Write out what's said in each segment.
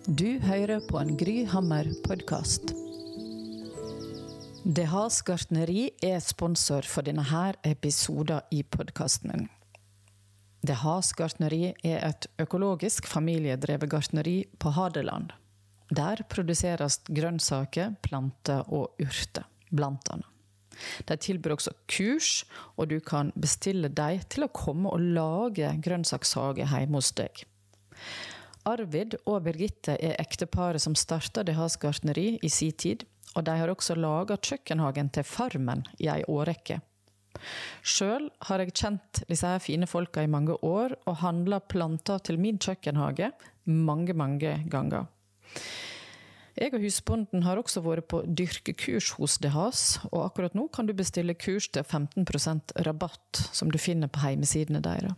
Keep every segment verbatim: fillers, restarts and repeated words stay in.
Du hører på en Gry Hammer podcast. Det Has Gartneri er sponsor for denne her episoden i podcasten min. Det Has Gartneri er et økologisk familiedrevet gartneri på Hadeland. Der produseres grønnsaker, planter og urter, blant annet. De tilbyr også kurs, og du kan bestille deg til å komme og lage grønnsakshage hjemme hos deg. Arvid og Birgitte er ekteparet som startet Det Has Gartneri i sin tid, og de har også laget kjøkkenhagen til Farmen i en årrekke. Selv har jeg kjent disse her fine folka i mange år, og handlet planter til min kjøkkenhage mange, mange ganger. Jeg og husbonden har også vært på dyrkekurs hos Det Has, og akkurat nå kan du bestille kurs til femten prosent rabatt, som du finner på heimesidene deres.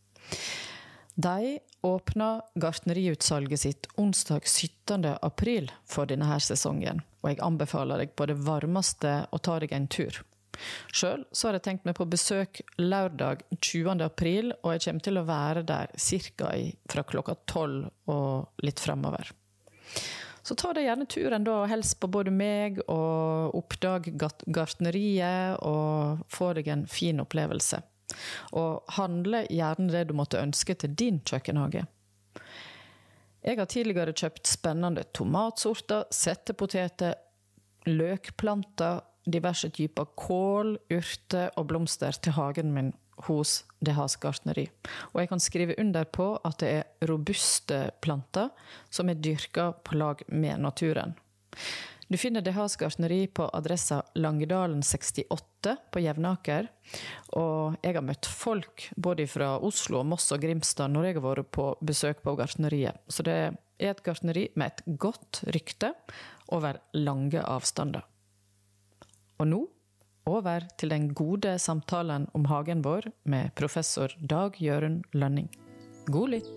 De åpner gartneriutsalget sitt onsdag syttende april for denne her sesongen, og jeg anbefaler deg på det varmeste å ta deg en tur. Selv så har jeg tenkt meg på besøk lørdag tjuende april, og jeg kommer til å være der cirka i, fra klokka tolv og litt fremover. Så ta deg gjerne turen da, og hels på både meg og oppdag gartneriet og få deg en fin opplevelse. Og handle gjerne det du måtte ønske til din kjøkkenhage. Jeg har tidligere kjøpt spennende tomatsorter, settepoteter, løkplanter, diverse typer kål, urter og blomster til hagen min hos Det Has Gartneri. Og jeg kan skrive under på at det er robuste planter som er dyrket på lag med naturen. Du finner Det Has Gartneri på adressa Langedalen sekstiåtte på Jevnaker, og jeg har møtt folk både fra Oslo, Moss og Grimstad når jeg har vært på besøk på gartneriet. Så det er et gartneri med et godt rykte over lange avstander. Og nå over til den gode samtalen om hagen vår med professor Dag Jørund Lønning. God lytt!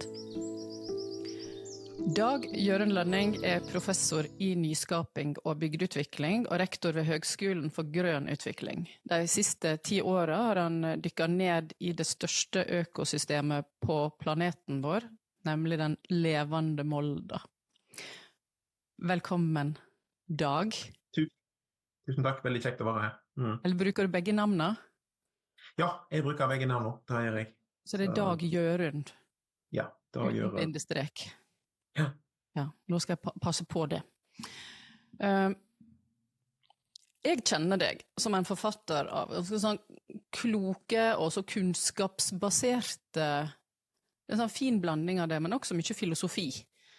Dag Jørund Lønning er professor i nyskaping og bygdeutvikling og rektor ved Høgskolen for grønn utvikling. De siste ti årene har han dykket ned i det største økosystemet på planeten vår, nemlig den levende Molda. Velkommen, Dag. Tusen takk, veldig kjekt å være her. Mm. Eller bruker du begge navnene? Ja, jeg bruker begge navnene, det gjør jeg. Så det er Dag Jørund? Ja, Dag Jørund. Bindestrek. Ja. Ja, nå skal jeg pa- passe på det. Uh, jeg kjenner deg som en forfatter av sånn kloke og så kunnskapsbaserte, det er en sånn fin blanding av det, men også mye filosofi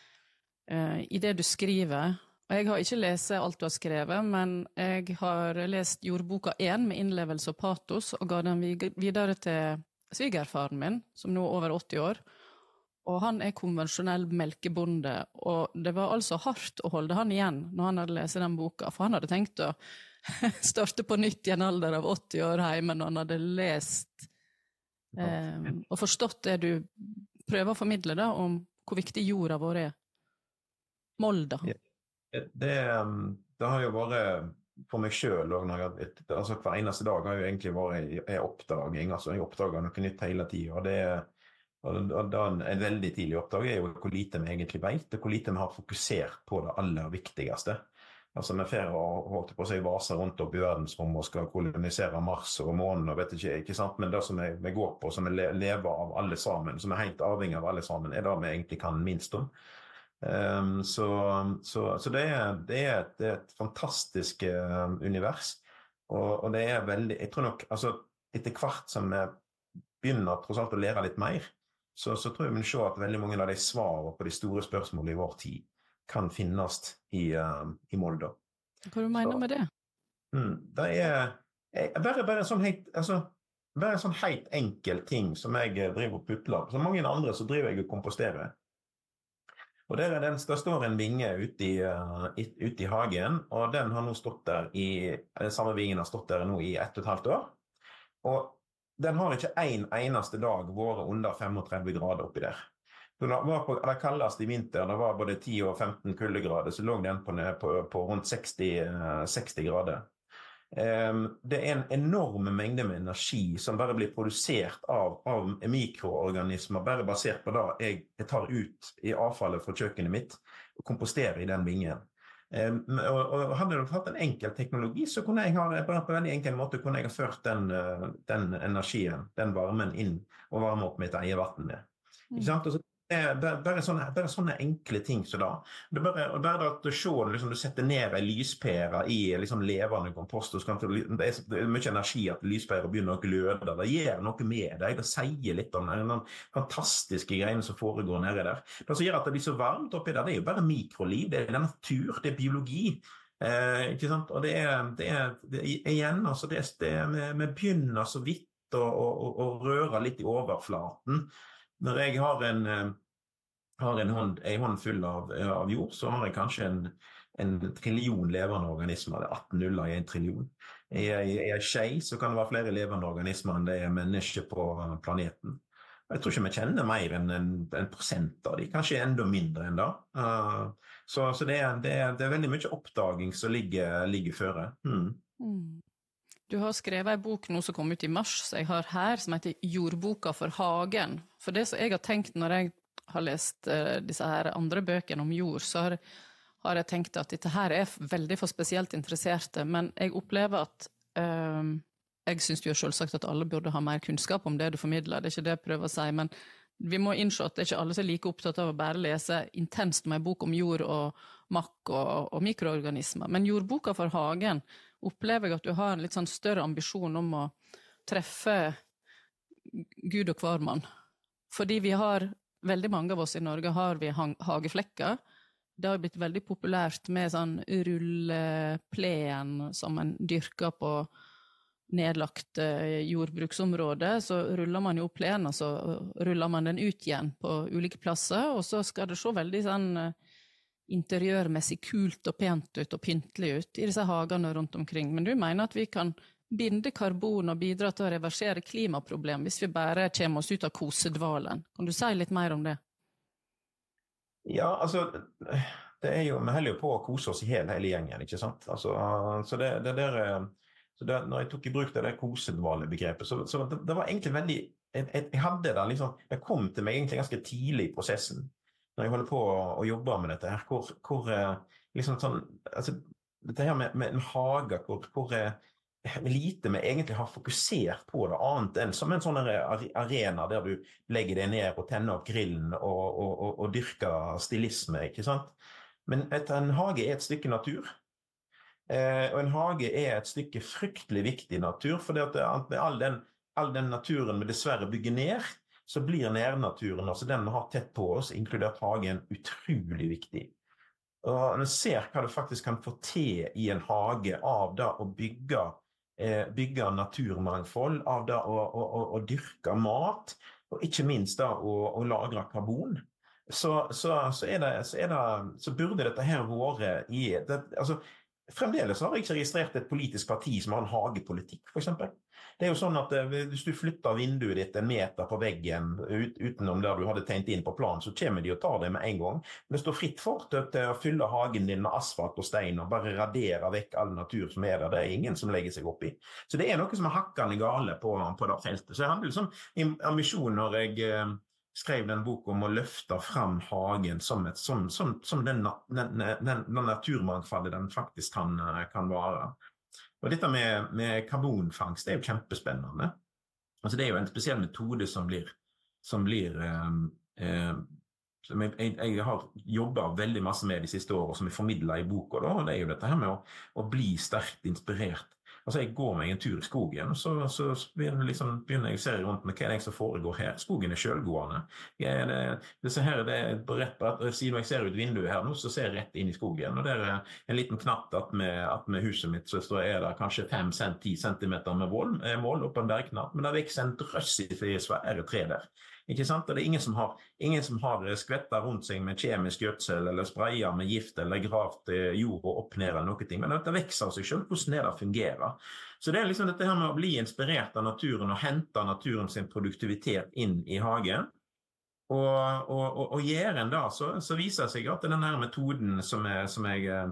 uh, i det du skriver. Og jeg har ikke lest alt du har skrevet, men jeg har lest jordboka én med innlevelse og patos, og ga den videre til svigerfaren min, som nå er over åtti år. Og han er konvensjonell melkebonde, og det var altså hardt å holde han igjen når han hadde lest den boka, for han hadde tenkt å starte på nytt i en alder av åtti år hjemme når han hadde lest eh, og forstått det du prøver å formidle da, om hvor viktig jorda vår er. Molda. Ja. Det, det har jo vært for meg selv, og når jeg, altså hver eneste dag har jo egentlig vært en oppdaging, altså jeg oppdager noe nytt hele tiden, og det og da en veldig tidlig oppdag er jo hvor lite vi egentlig vet, og hvor lite vi har fokusert på det aller viktigste. Altså vi får holdt på seg vaser rundt opp i verdensrommet og skal kolonisere Mars og månen, og vet ikke, ikke sant? Men det som vi, vi går på, som vi lever av alle sammen, som er helt avhengig av alle sammen, er det vi egentlig kan minst om. Um, så så, så det, er, det, er et, det er et fantastisk uh, univers, og, og det er veldig, jeg tror nok, altså etter hvert som vi begynner tross alt å lære litt mer, så, så tror jeg vi ser at veldig mange av de svarene på de store spørsmålene i vår tid kan finnes i, uh, i Molda. Hva du mener så, med det? Mm, det er jeg, bare, bare, en sånn helt, altså, bare en sånn helt enkel ting som jeg driver og putler. Så mange andre så driver jeg og komposterer. Og der, er den, der står en vinge ute i, uh, ute i hagen, og den har nå stått der i, den samme vingen har stått der nå i ett og et halvt år. Og den har ikke en eneste dag vært under trettifem grader oppi der. Så det var på det kaldeste i vinter, det var både ti og femten kuldegrader, så lå den på, på, på rundt seksti, seksti grader. Det er en enorm mengde med energi som bare blir produsert av, av mikroorganismer, bare basert på det jeg, jeg tar ut i avfallet fra kjøkkenet mitt og komposterer i den vingen. Um, og, og hadde du hatt en enkel teknologi, så kunne jeg ha, på en veldig enkel måte kunne jeg ha ført den, den energien, den varmen inn og varme opp mitt eget vatten med. Mm. Ikke sant? Og så Bare, bare, sånne, bare sånne enkle ting så da. Det er bare, bare at du ser, liksom, du setter ned en lyspære i liksom, levende kompost, og så kan du, det, er, det er mye energi at lyspære begynner å gløde, det gjør noe med deg, det sier litt om den fantastiske greiene som foregår nede der. Det som gjør at det blir så varmt oppi der, det er jo bare mikroliv, det er natur, det er biologi. Eh, ikke sant? Og det er, det er, det er igjen, altså, det er, det er, vi begynner så vidt å, å, å røre litt i overflaten. Når jeg har en, har en, hånd, en hånd full av, av jord, så har jeg kanskje en, en trillion levende organismer. Det er atten nuller i en trillion. I en skje så kan det være flere levende organismer enn det er mennesker på planeten. Jeg tror ikke vi kjenner mer enn en, en prosent av de, kanskje enda mindre enn det. Uh, så så det, er, det, er, det er veldig mye oppdaging som ligger, ligger føre. Hmm. Mm. Du har skrevet en bok nå som kom ut i mars, så jeg har her, som heter Jordboka for hagen. For det som jeg har tenkt når jeg har lest uh, disse her andre bøkene om jord, så har, har jeg tenkt at dette her er veldig for spesielt interesserte, men jeg opplever at uh, jeg synes jo selvsagt at alle burde ha mer kunnskap om det du formidler, det er ikke det jeg prøver å si, men vi må innse at det er ikke alle som er like opptatt av å bare lese intenst med en bok om jord og makk og, og mikroorganismer. Men Jordboka for hagen opplever jeg at du har en litt sånn større ambisjon om å treffe Gud og hver mann. Fordi vi har, veldig mange av oss i Norge har vi hageflekker. Det har blitt veldig populært med sånn rulleplen som en dyrker på nedlagt jordbruksområde, så ruller man jo opp plenen, og så ruller man den ut igjen på ulike plasser, og så skal det se veldig sånn interiørmessig kult og pent ut og pyntelig ut i disse hagene rundt omkring. Men du mener at vi kan binde karbon og bidra til å reversere klimaproblem hvis vi bare kommer oss ut av kosedvalen. Kan du si litt mer om det? Ja, altså, det er jo, vi heller jo på å kose oss i hele, hele gjengen, ikke sant? Altså, så det, det der... Så det, når jeg tok i bruk det der kosedvale-begrepet, så, så det, det var egentlig veldig, jeg, jeg hadde det liksom, det kom til meg egentlig ganske tidlig i prosessen, når jeg holder på å, å jobbe med dette her, hvor, hvor liksom sånn, altså, dette her med, med en hage, hvor, hvor lite vi egentlig har fokusert på det, annet enn som en sånn arena der du legger deg ned og tenner opp grillen og, og, og, og dyrker stilisme, ikke sant? Men et, en hage er et stykke natur. Eh, og en hage er et stykke fryktelig viktig natur, for det at med all den, all den naturen vi dessverre bygger ned, så blir nærnaturen, altså den vi har tett på oss, inkludert hagen, utrolig viktig. Og man ser hva du faktisk kan få til i en hage av det å bygge, eh, bygge naturmangfold, av det å, å, å, å dyrke mat, og ikke minst da å, å lagre karbon. Så, så, så, er det, så, er det, så burde dette her være i... Det, altså, Fremdeles har jeg ikke registrert et politisk parti som har en hagepolitikk, for eksempel. Det er jo sånn at hvis du flytter vinduet ditt en meter på veggen ut, utenom der du hadde tegnet inn på planen, så kommer de og tar det med en gang. Men det står fritt for til, til å fylle hagen din med asfalt og stein og bare radere vekk all natur som er der. Det er ingen som legger seg opp i. Så det er noe som er hakkende gale på, på det feltet. Så jeg hadde liksom en ambisjon når jeg skrev den bok om å løfte fram hagen som, et, som, som, som den, den, den, den naturmangfoldet den faktisk kan, kan være. Og dette med, med karbonfangst det er jo kjempespennende. Altså det er jo en spesiell metode som blir, som blir eh, eh, som jeg, jeg har jobbet veldig masse med de siste årene, som jeg formidler i boka, da, og det er jo dette her med å, å bli sterkt inspirert. Altså jeg går meg en tur i skogen, så, så begynner, liksom, begynner jeg å se rundt med hva er det som foregår her. Skogen er selvgående. Jeg, det, det, her, det er rett, siden jeg ser ut vinduet her nå, så ser jeg rett inn i skogen. Og det er en liten knatt at med, at med huset mitt, så er det kanskje fem til ti centimeter med mål, mål opp på en bergknatt, men det er vekst en drøss i svære tre der. Ikke sant? Og det er ingen som har, ingen som har skvettet rundt seg med kjemisk gjødsel, eller sprayet med gift, eller gravt jord og opp ned eller noe ting. Men det vekser av seg selv, hvordan det fungerer. Så det er liksom dette her med å bli inspirert av naturen, og hente naturen sin produktivitet inn i hagen. Og, og, og, og gjøre en da, så, så viser det seg at denne metoden som, er, som jeg,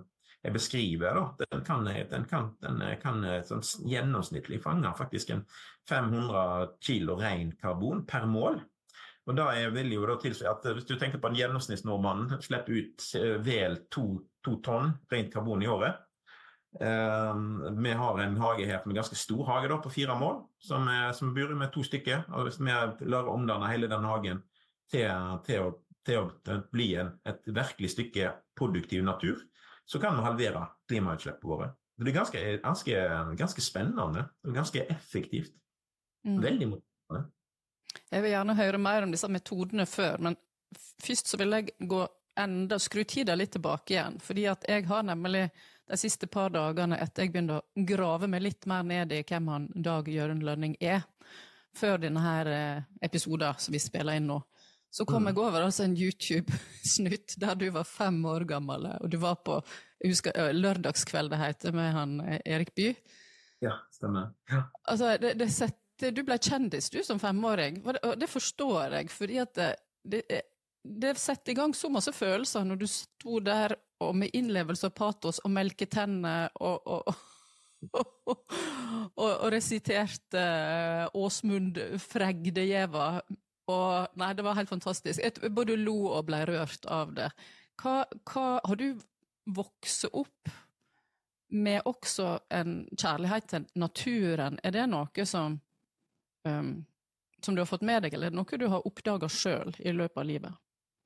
jeg beskriver, da, den kan, den kan, den kan sånn gjennomsnittlig fange faktisk en fem hundre kilo ren karbon per mål. Og da vil jo da tilsi at hvis du tenker på en gjennomsnittsnordmann slipper ut vel to, to tonn rent karbon i året. Uh, vi har en hage her med ganske stor hage da, på fire mål, som, er, som bor med to stykker, og hvis vi lar omdanne hele den hagen til, til, å, til å bli en, et virkelig stykke produktiv natur, så kan vi halvere klimautslippet våre. Det er ganske, ganske, ganske spennende, og ganske effektivt. Mm. Veldig motiverende. Jeg vil gjerne høre mer om disse metodene før, men først så vil jeg gå enda, skru tiden litt tilbake igjen, fordi at jeg har nemlig de siste par dagene etter jeg begynte å grave meg litt mer ned i hvem han Dag Jørund Lønning er, før denne her episoden som vi spiller inn nå, så kom mm. jeg over altså en YouTube-snutt der du var fem år gammel, og du var på, jeg husker, lørdagskveld det heter med han Erik Bye. Ja, stemmer. Ja. Altså, det, det sette, du ble kjendis du som femåring, og det forstår jeg, fordi at det, det det setter i gang så masse følelser når du stod der og med innlevelse og patos og melketenne og, og, og, og, og, og resiterte Åsmund Fregdejeva. Og nei, det var helt fantastisk. Jeg både lo og ble rørt av det. Hva, hva, har du vokset opp med også en kjærlighet til naturen? Er det noe som, um, som du har fått med deg, eller er det noe du har oppdaget selv i løpet av livet?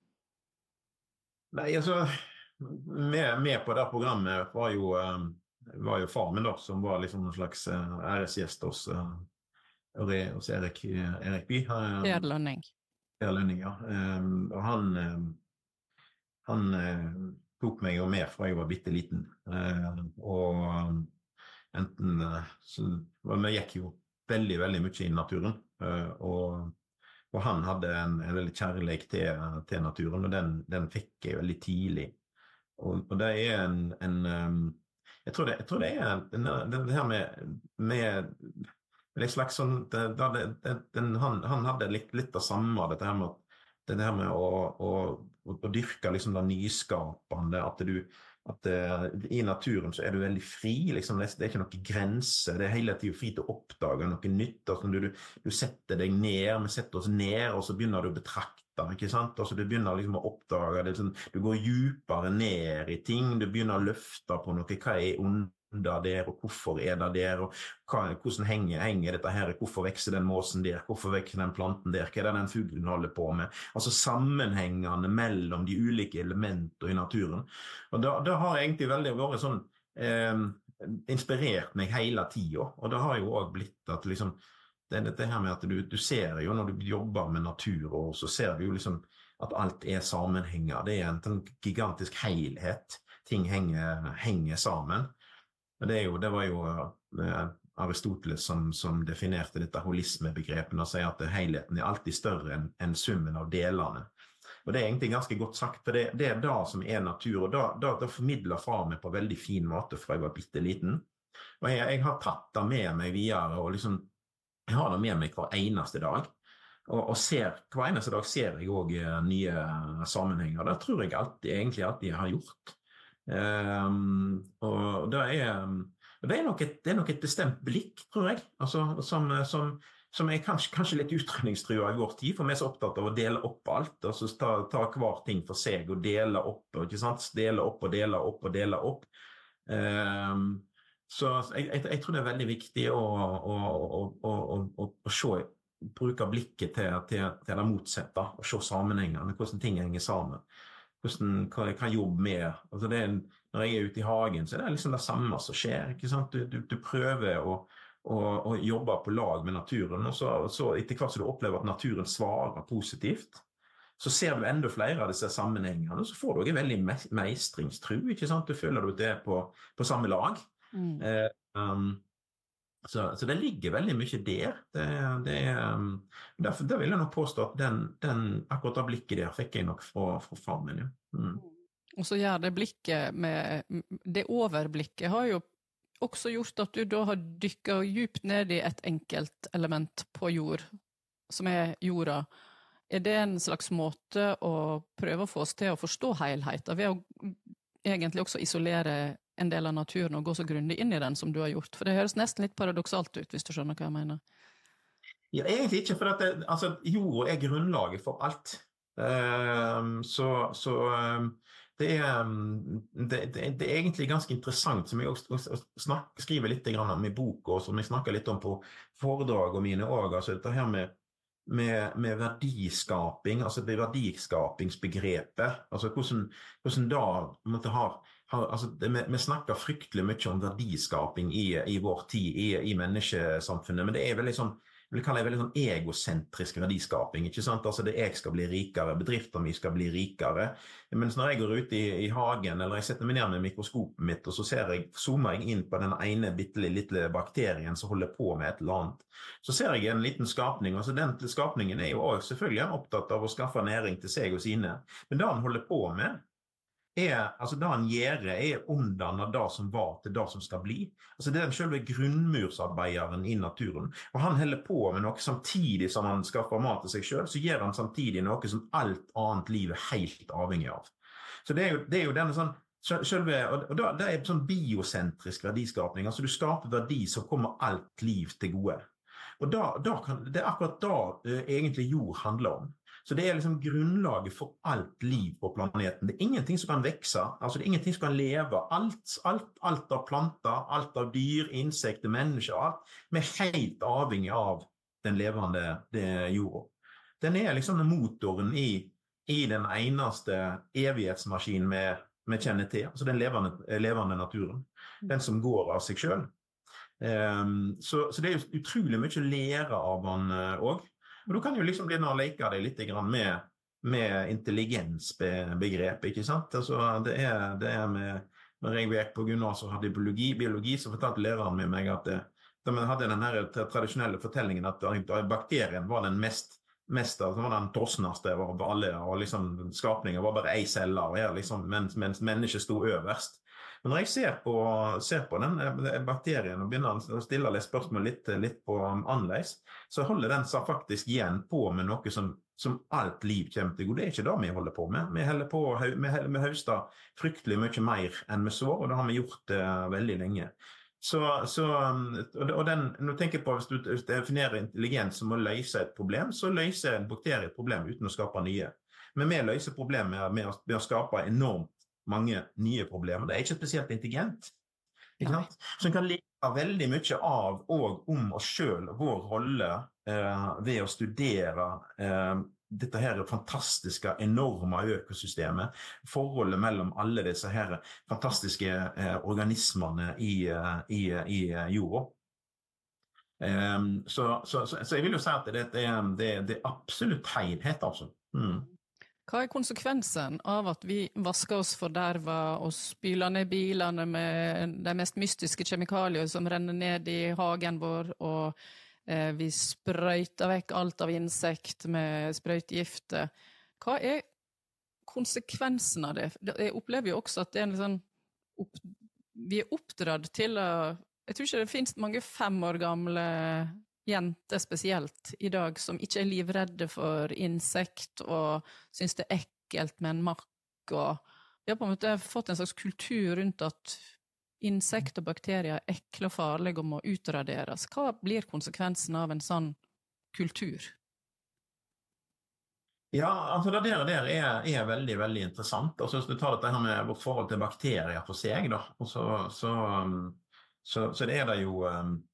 Nei, altså, med, med på det programmet var jo, var jo far min da, som var liksom en slags æresgjest hos, hos Erik, Erik Bye. Per Lønning. Per Lønning, ja. Og han, han tok meg jo med fra jeg var bitteliten. Og enten, så, vi gikk jo veldig, veldig mye i naturen, og Og han hadde en, en veldig kjærlighet til, til naturen, og den, den fikk jeg veldig tidlig. Og, og det er en, en jeg, tror det, jeg tror det er det, det her med, med, med en slags sånn, det, det, det, den, han, han hadde litt, litt av samme, dette her med, det her med å, å, å dyrke liksom det nyskapende, at du at uh, i naturen så er du veldig fri, liksom, det, det er ikke noen grenser, det er hele tiden fri til å oppdage noe nytt, altså, du, du, du setter deg ned, vi setter oss ned, og så begynner du å betrakte, ikke sant? Altså, du begynner liksom å oppdage det, liksom, du går djupere ned i ting, du begynner å løfte på noe, hva er under der, og hvorfor er det der, og hva, hvordan henger, henger dette her, hvorfor vekser den måsen der, hvorfor vekser den planten der, hva er det den fuglen holder på med, altså sammenhengene mellom de ulike elementene i naturen, og da, da har jeg egentlig veldig vært sånn, eh, inspirert meg hele tiden, og det har jo også blitt at liksom, det, det her med at du, du ser jo når du jobber med natur, og så ser du jo liksom at alt er sammenhenger, det er en, en gigantisk helhet, ting henger, henger sammen. Men det, er jo, det var jo uh, Aristoteles som, som definerte dette holismebegrepet og sier at helheten er alltid større enn, enn summen av delene. Og det er egentlig ganske godt sagt, for det, det er da som er natur, og da, da, da formidler far meg på veldig fin måte fra jeg var bitteliten. Og jeg, jeg har tatt det med meg videre, og liksom, jeg har det med meg hver eneste dag. Og, og ser, hver eneste dag ser jeg også nye sammenhenger. Det tror jeg alltid, egentlig alltid jeg har gjort. Um, og det er, det er nok et, det er nok et bestemt blikk, tror jeg, altså, som, som, som er kanskje, kanskje litt utrydningstrua i vår tid, for vi er så opptatt av å dele opp alt, altså ta, ta hver ting for seg og dele opp, ikke sant? Dele opp og dele opp og dele opp. Um, så jeg, jeg, jeg tror det er veldig viktig å, å, å, å, å, å se, bruke blikket til, til, til det motsette, og se sammenhengene, hvordan ting henger sammen. Hvordan kan jeg jobbe med, altså det er, når jeg er ute i hagen, så er det liksom det samme som skjer, ikke sant? Du, du, du prøver å, å, å jobbe på lag med naturen, og så, så etter hvert så du opplever at naturen svarer positivt, så ser du enda flere av disse sammenhengene, og så får du også en veldig meistringstro, ikke sant? Du føler at du er på, på samme lag. Mm. Eh, um, Så, så det ligger veldig mye der. Det, det, derfor, der vil jeg nok påstå at den, den, akkurat det blikket der fikk jeg nok fra, fra far min. Ja. Mm. Og så gjør det blikket med, det overblikket har jo også gjort at du da har dykket djupt ned i et enkelt element på jord, som er jorda. Er det en slags måte å prøve å få oss til å forstå helheten, ved å egentlig også isolere en del av naturen og gå så grundig inn i den som du har gjort? For det høres nesten litt paradoksalt ut, hvis du skjønner hva jeg mener. Ja, egentlig ikke, for at det, altså, jorda er grunnlaget for alt. Um, så så um, det, er, um, det, det, det er egentlig ganske interessant, som jeg også snak, skriver litt om i bok, og som jeg snakker litt om på foredrag og mine også, altså dette her med Med, med verdiskaping, altså det verdiskapingsbegrepet, altså hvordan, hvordan da måtte ha, ha altså det, vi, vi snakker fryktelig mye om verdiskaping i, i vår tid, i, i menneskesamfunnet, men det er veldig sånn, jeg vil kalle det veldig sånn egocentrisk verdiskaping, ikke sant? Altså det jeg skal bli rikere, bedriften min skal bli rikere, mens når jeg går ut i, i hagen, eller jeg setter meg ned med mikroskopet mitt, og så ser jeg, zoomer jeg inn på den ene bitte lille bakterien som holder på med et eller annet, så ser jeg en liten skapning, altså den skapningen er jo også selvfølgelig opptatt av å skaffe næring til seg og sine, men det han holder på med, er, altså det han gjør er omdannet det som var til det som skal bli. Altså det er den selve grunnmursarbeideren i naturen. Og han holder på med noe samtidig som han skaffer mat til seg selv, så gjør han samtidig noe som alt annet liv er helt avhengig av. Så det er jo, det er jo denne sånn, selve, og da, det er sånn biosentrisk verdiskapning, altså du skaper verdi som kommer alt liv til gode. Og da, da kan, det er akkurat da uh, egentlig jord handler om. Så det er liksom grunnlaget for alt liv på planeten. Det er ingenting som kan vekse, altså det er ingenting som kan leve. Alt, alt, alt av planter, alt av dyr, insekter, mennesker, alt, vi er helt avhengig av den levende jorda. Den er liksom motoren i, i den eneste evighetsmaskinen vi, vi kjenner til, altså den levende, levende naturen, den som går av seg selv. Um, så, så det er jo utrolig mye å lære av han også. Og du kan jo liksom begynne å leke deg litt med, med intelligensbegrep, ikke sant? Altså, det er, det er med, når jeg gikk på gymnas og hadde biologi, biologi, så fortalte læreren med meg at det, da man hadde den her tradisjonelle fortellingen at bakterien var den mest, mest altså var den torsneste av alle, og liksom skapningen var bare ei celle, og her, liksom, mens, mens mennesket stod øverst. Men når jeg ser på, ser på den bakterien og begynner å stille litt spørsmål litt, litt på annerledes, så holder den seg faktisk igjen på med noe som, som alt liv kommer til. Det er ikke det vi holder på med. Vi holder på med høster fryktelig mye mer enn vi så, og det har vi gjort uh, veldig lenge. Så, så, og den, når du tenker på, hvis du definerer intelligens som å løse et problem, så løser en bakterie et problem uten å skape nye. Men vi løser problemet med, med, å, med å skape enormt mange nye problemer. Det er ikke spesielt intelligent. Ikke sant? Så en kan lære veldig mye av og om oss selv, vår rolle eh, ved å studere eh, dette her fantastiske, enorme økosystemet, forholdet mellom alle disse her fantastiske eh, organismene i, i, i jorda. Eh, så, så, så, så jeg vil jo si at det, det, det, det er absolutt helhet, altså. Mm. Hva er konsekvensen av at vi vasker oss forderva og spyler ned bilene med de mest mystiske kjemikalier som renner ned i hagen vår, og eh, vi sprøyter vekk alt av insekt med sprøytegifter? Hva er konsekvensen av det? Jeg opplever jo også at det er en sånn opp, vi er oppdratt til å, jeg tror ikke det finnes mange fem år gamle jenter spesielt i dag som ikke er livredde for insekt og synes det er ekkelt med en makk, og vi har på en måte fått en slags kultur rundt at insekt og bakterier er ekle og farlige og må utraderes. Hva blir konsekvensen av en sånn kultur? Ja, altså det der, der er, er veldig, veldig interessant. Altså hvis du tar dette her med vårt forhold til bakterier for seg, da, og så, så, så, så det er det jo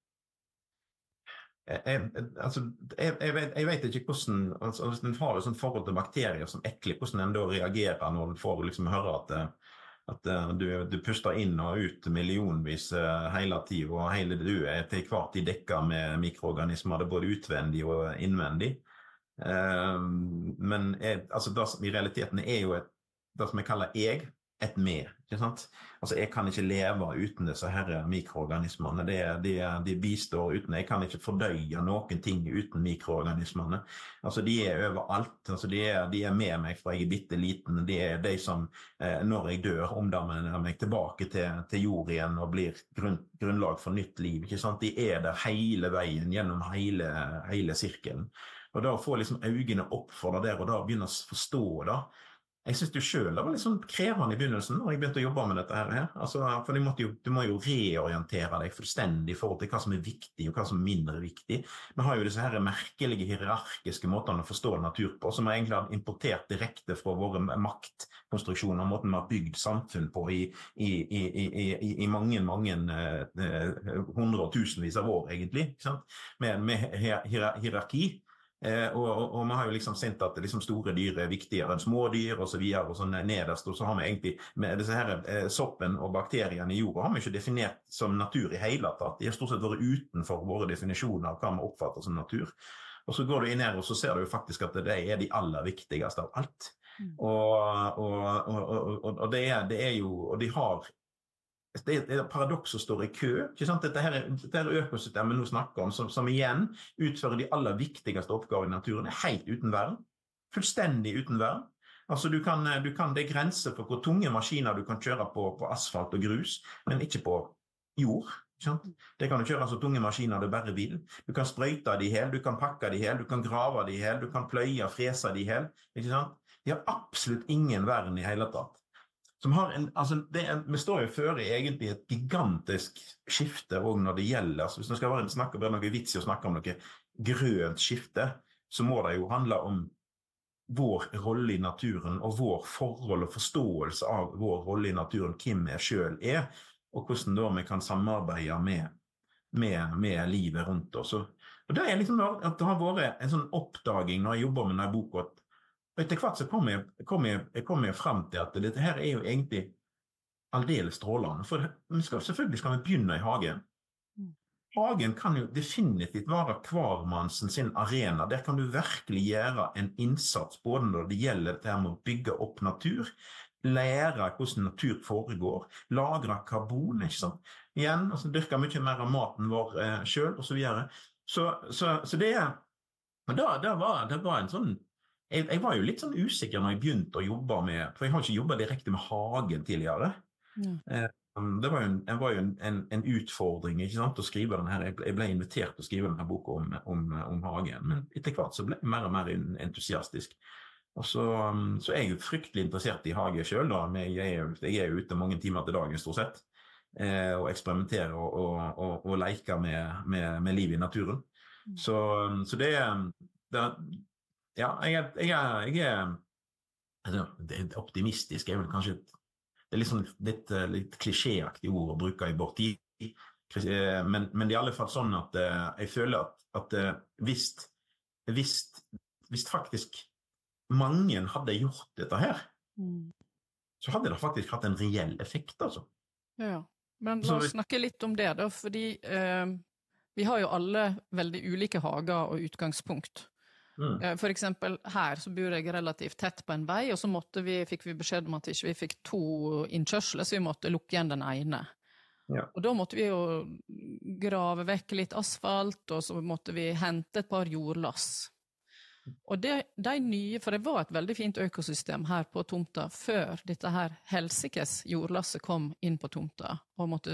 Jeg, altså, jeg, jeg, vet, jeg vet ikke hvordan, altså, hvis den har et sånt forhold til bakterier som ekle, hvordan den da reagerer når du får liksom høre at, at du, du puster inn og ut millionvis hele tiden, og hele du er til hver tid dekket med mikroorganismer, det er både utvendig og innvendig. Um, men jeg, altså, det som i realiteten er jo et, det som jeg kaller jeg, et med, ikke sant? Altså, jeg kan ikke leve uten disse her mikroorganismene. De, de, de bistår uten, jeg kan ikke fordøye noen ting uten mikroorganismene. Altså, de er overalt. Altså, de er, de er med meg fra jeg er bitte liten. De er de som, eh, når jeg dør, omdanner meg tilbake til, til jord igjen og blir grunn, grunnlag for nytt liv, ikke sant? De er der hele veien, gjennom hele, hele sirkelen. Og da får liksom øynene opp for det der, og da begynner å forstå det. Jeg synes det selv det var litt sånn krevende i begynnelsen når jeg begynte å jobbe med dette her. Altså, for du, måtte jo, du må jo reorientere deg fullstendig i forhold til hva som er viktig og hva som er mindre viktig. Vi har jo disse her merkelige hierarkiske måtene å forstå natur på, som vi egentlig har importert direkte fra våre maktkonstruksjoner, måten vi har bygd samfunn på i, i, i, i, i, i mange, mange eh, hundre og tusenvis av år, egentlig, ikke sant? Med, med hier, hierarki. Eh, og, og, og vi har jo liksom sett at liksom store dyr er viktigere enn små dyr og så videre og sånn nederst, og så har vi egentlig med disse her eh, soppen og bakteriene i jorda har vi ikke definert som natur i hele tatt. De har stort sett vært utenfor våre definisjoner av hva vi oppfatter som natur. Og så går du inn her og så ser du jo faktisk at det er de aller viktigste av alt. Mm. Og, og, og, og, og det, er, det er jo, og de har det er et paradoks som står i kø, ikke sant? Dette her, dette her økosystemet vi nå snakker om, som, som igjen utfører de aller viktigste oppgavene i naturen, er helt uten vern, fullstendig uten vern. Altså du kan, du kan, det er grenser for hvor tunge maskiner du kan kjøre på, på asfalt og grus, men ikke på jord. Ikke sant? Det kan du kjøre så tunge maskiner du bare vil. Du kan sprøyte de hel, du kan pakke de hel, du kan grave de hel, du kan pløye og frese de hel. Ikke sant? De har absolutt ingen vern i hele tatt. Som har en, altså det er, vi står jo før i egentlig et gigantisk skifte også når det gjelder, altså hvis det skal være, snakke, være noe vits i å snakke om noe grønt skifte, så må det jo handle om vår rolle i naturen og vår forhold og forståelse av vår rolle i naturen, hvem vi selv er, og hvordan da vi kan samarbeide med, med, med livet rundt oss. Og det er liksom at det har vært en sånn oppdaging når jeg jobber med denne boka, og etter hvert så kom jeg, kom jeg, jeg kom jeg frem til at dette her er jo egentlig aldeles strålende, for vi skal, selvfølgelig skal vi begynne i hagen. Hagen kan jo definitivt være hvermannsen sin arena, der kan du virkelig gjøre en innsats, både når det gjelder dette her med å bygge opp natur, lære hvordan natur foregår, lagre karbon, ikke sant? Igjen, altså dyrke mye mer av maten vår eh, selv, og så videre. Så, så, så det, men da, da var, det var en sånn, Jeg, jeg var jo litt sånn usikker når jeg begynte å jobbe med, for jeg har ikke jobbet direkte med hagen tidligere. Mm. Eh, det var jo, en, det var jo en, en, en utfordring, ikke sant, å skrive denne her. Jeg ble invitert til å skrive denne boka om, om, om hagen, men etter hvert så ble jeg mer og mer entusiastisk. Og så, så er jeg jo fryktelig interessert i hage selv, da. Jeg er, jo, jeg er jo ute mange timer til dagen stort sett, eh, og eksperimenterer og, og, og, og leker med, med, med liv i naturen. Mm. Så, så det er... Det, Ja, jeg er, jeg er, jeg er altså, det er optimistisk, er vel kanskje et, det er litt, sånn, litt, litt klisjéaktig ord å bruke i vår tid, men, men det er i alle fall sånn at jeg føler at, at hvis, hvis, hvis faktisk mange hadde gjort dette her, mm. så hadde det faktisk hatt en reell effekt, altså. Ja, men la oss snakke litt om det da, fordi eh, vi har jo alle veldig ulike hager og utgangspunkt. Mm. For eksempel her så bor jeg relativt tett på en vei, og så måtte vi, fikk vi beskjed om at ikke vi fikk to innkjørsler, så vi måtte lukke igjen den ene. Ja. Og da måtte vi jo grave vekk litt asfalt, og så måtte vi hente et par jordlass. Og det, de nye, for det var et veldig fint økosystem her på tomta, før dette her helsikes jordlasset kom inn på tomta, og måtte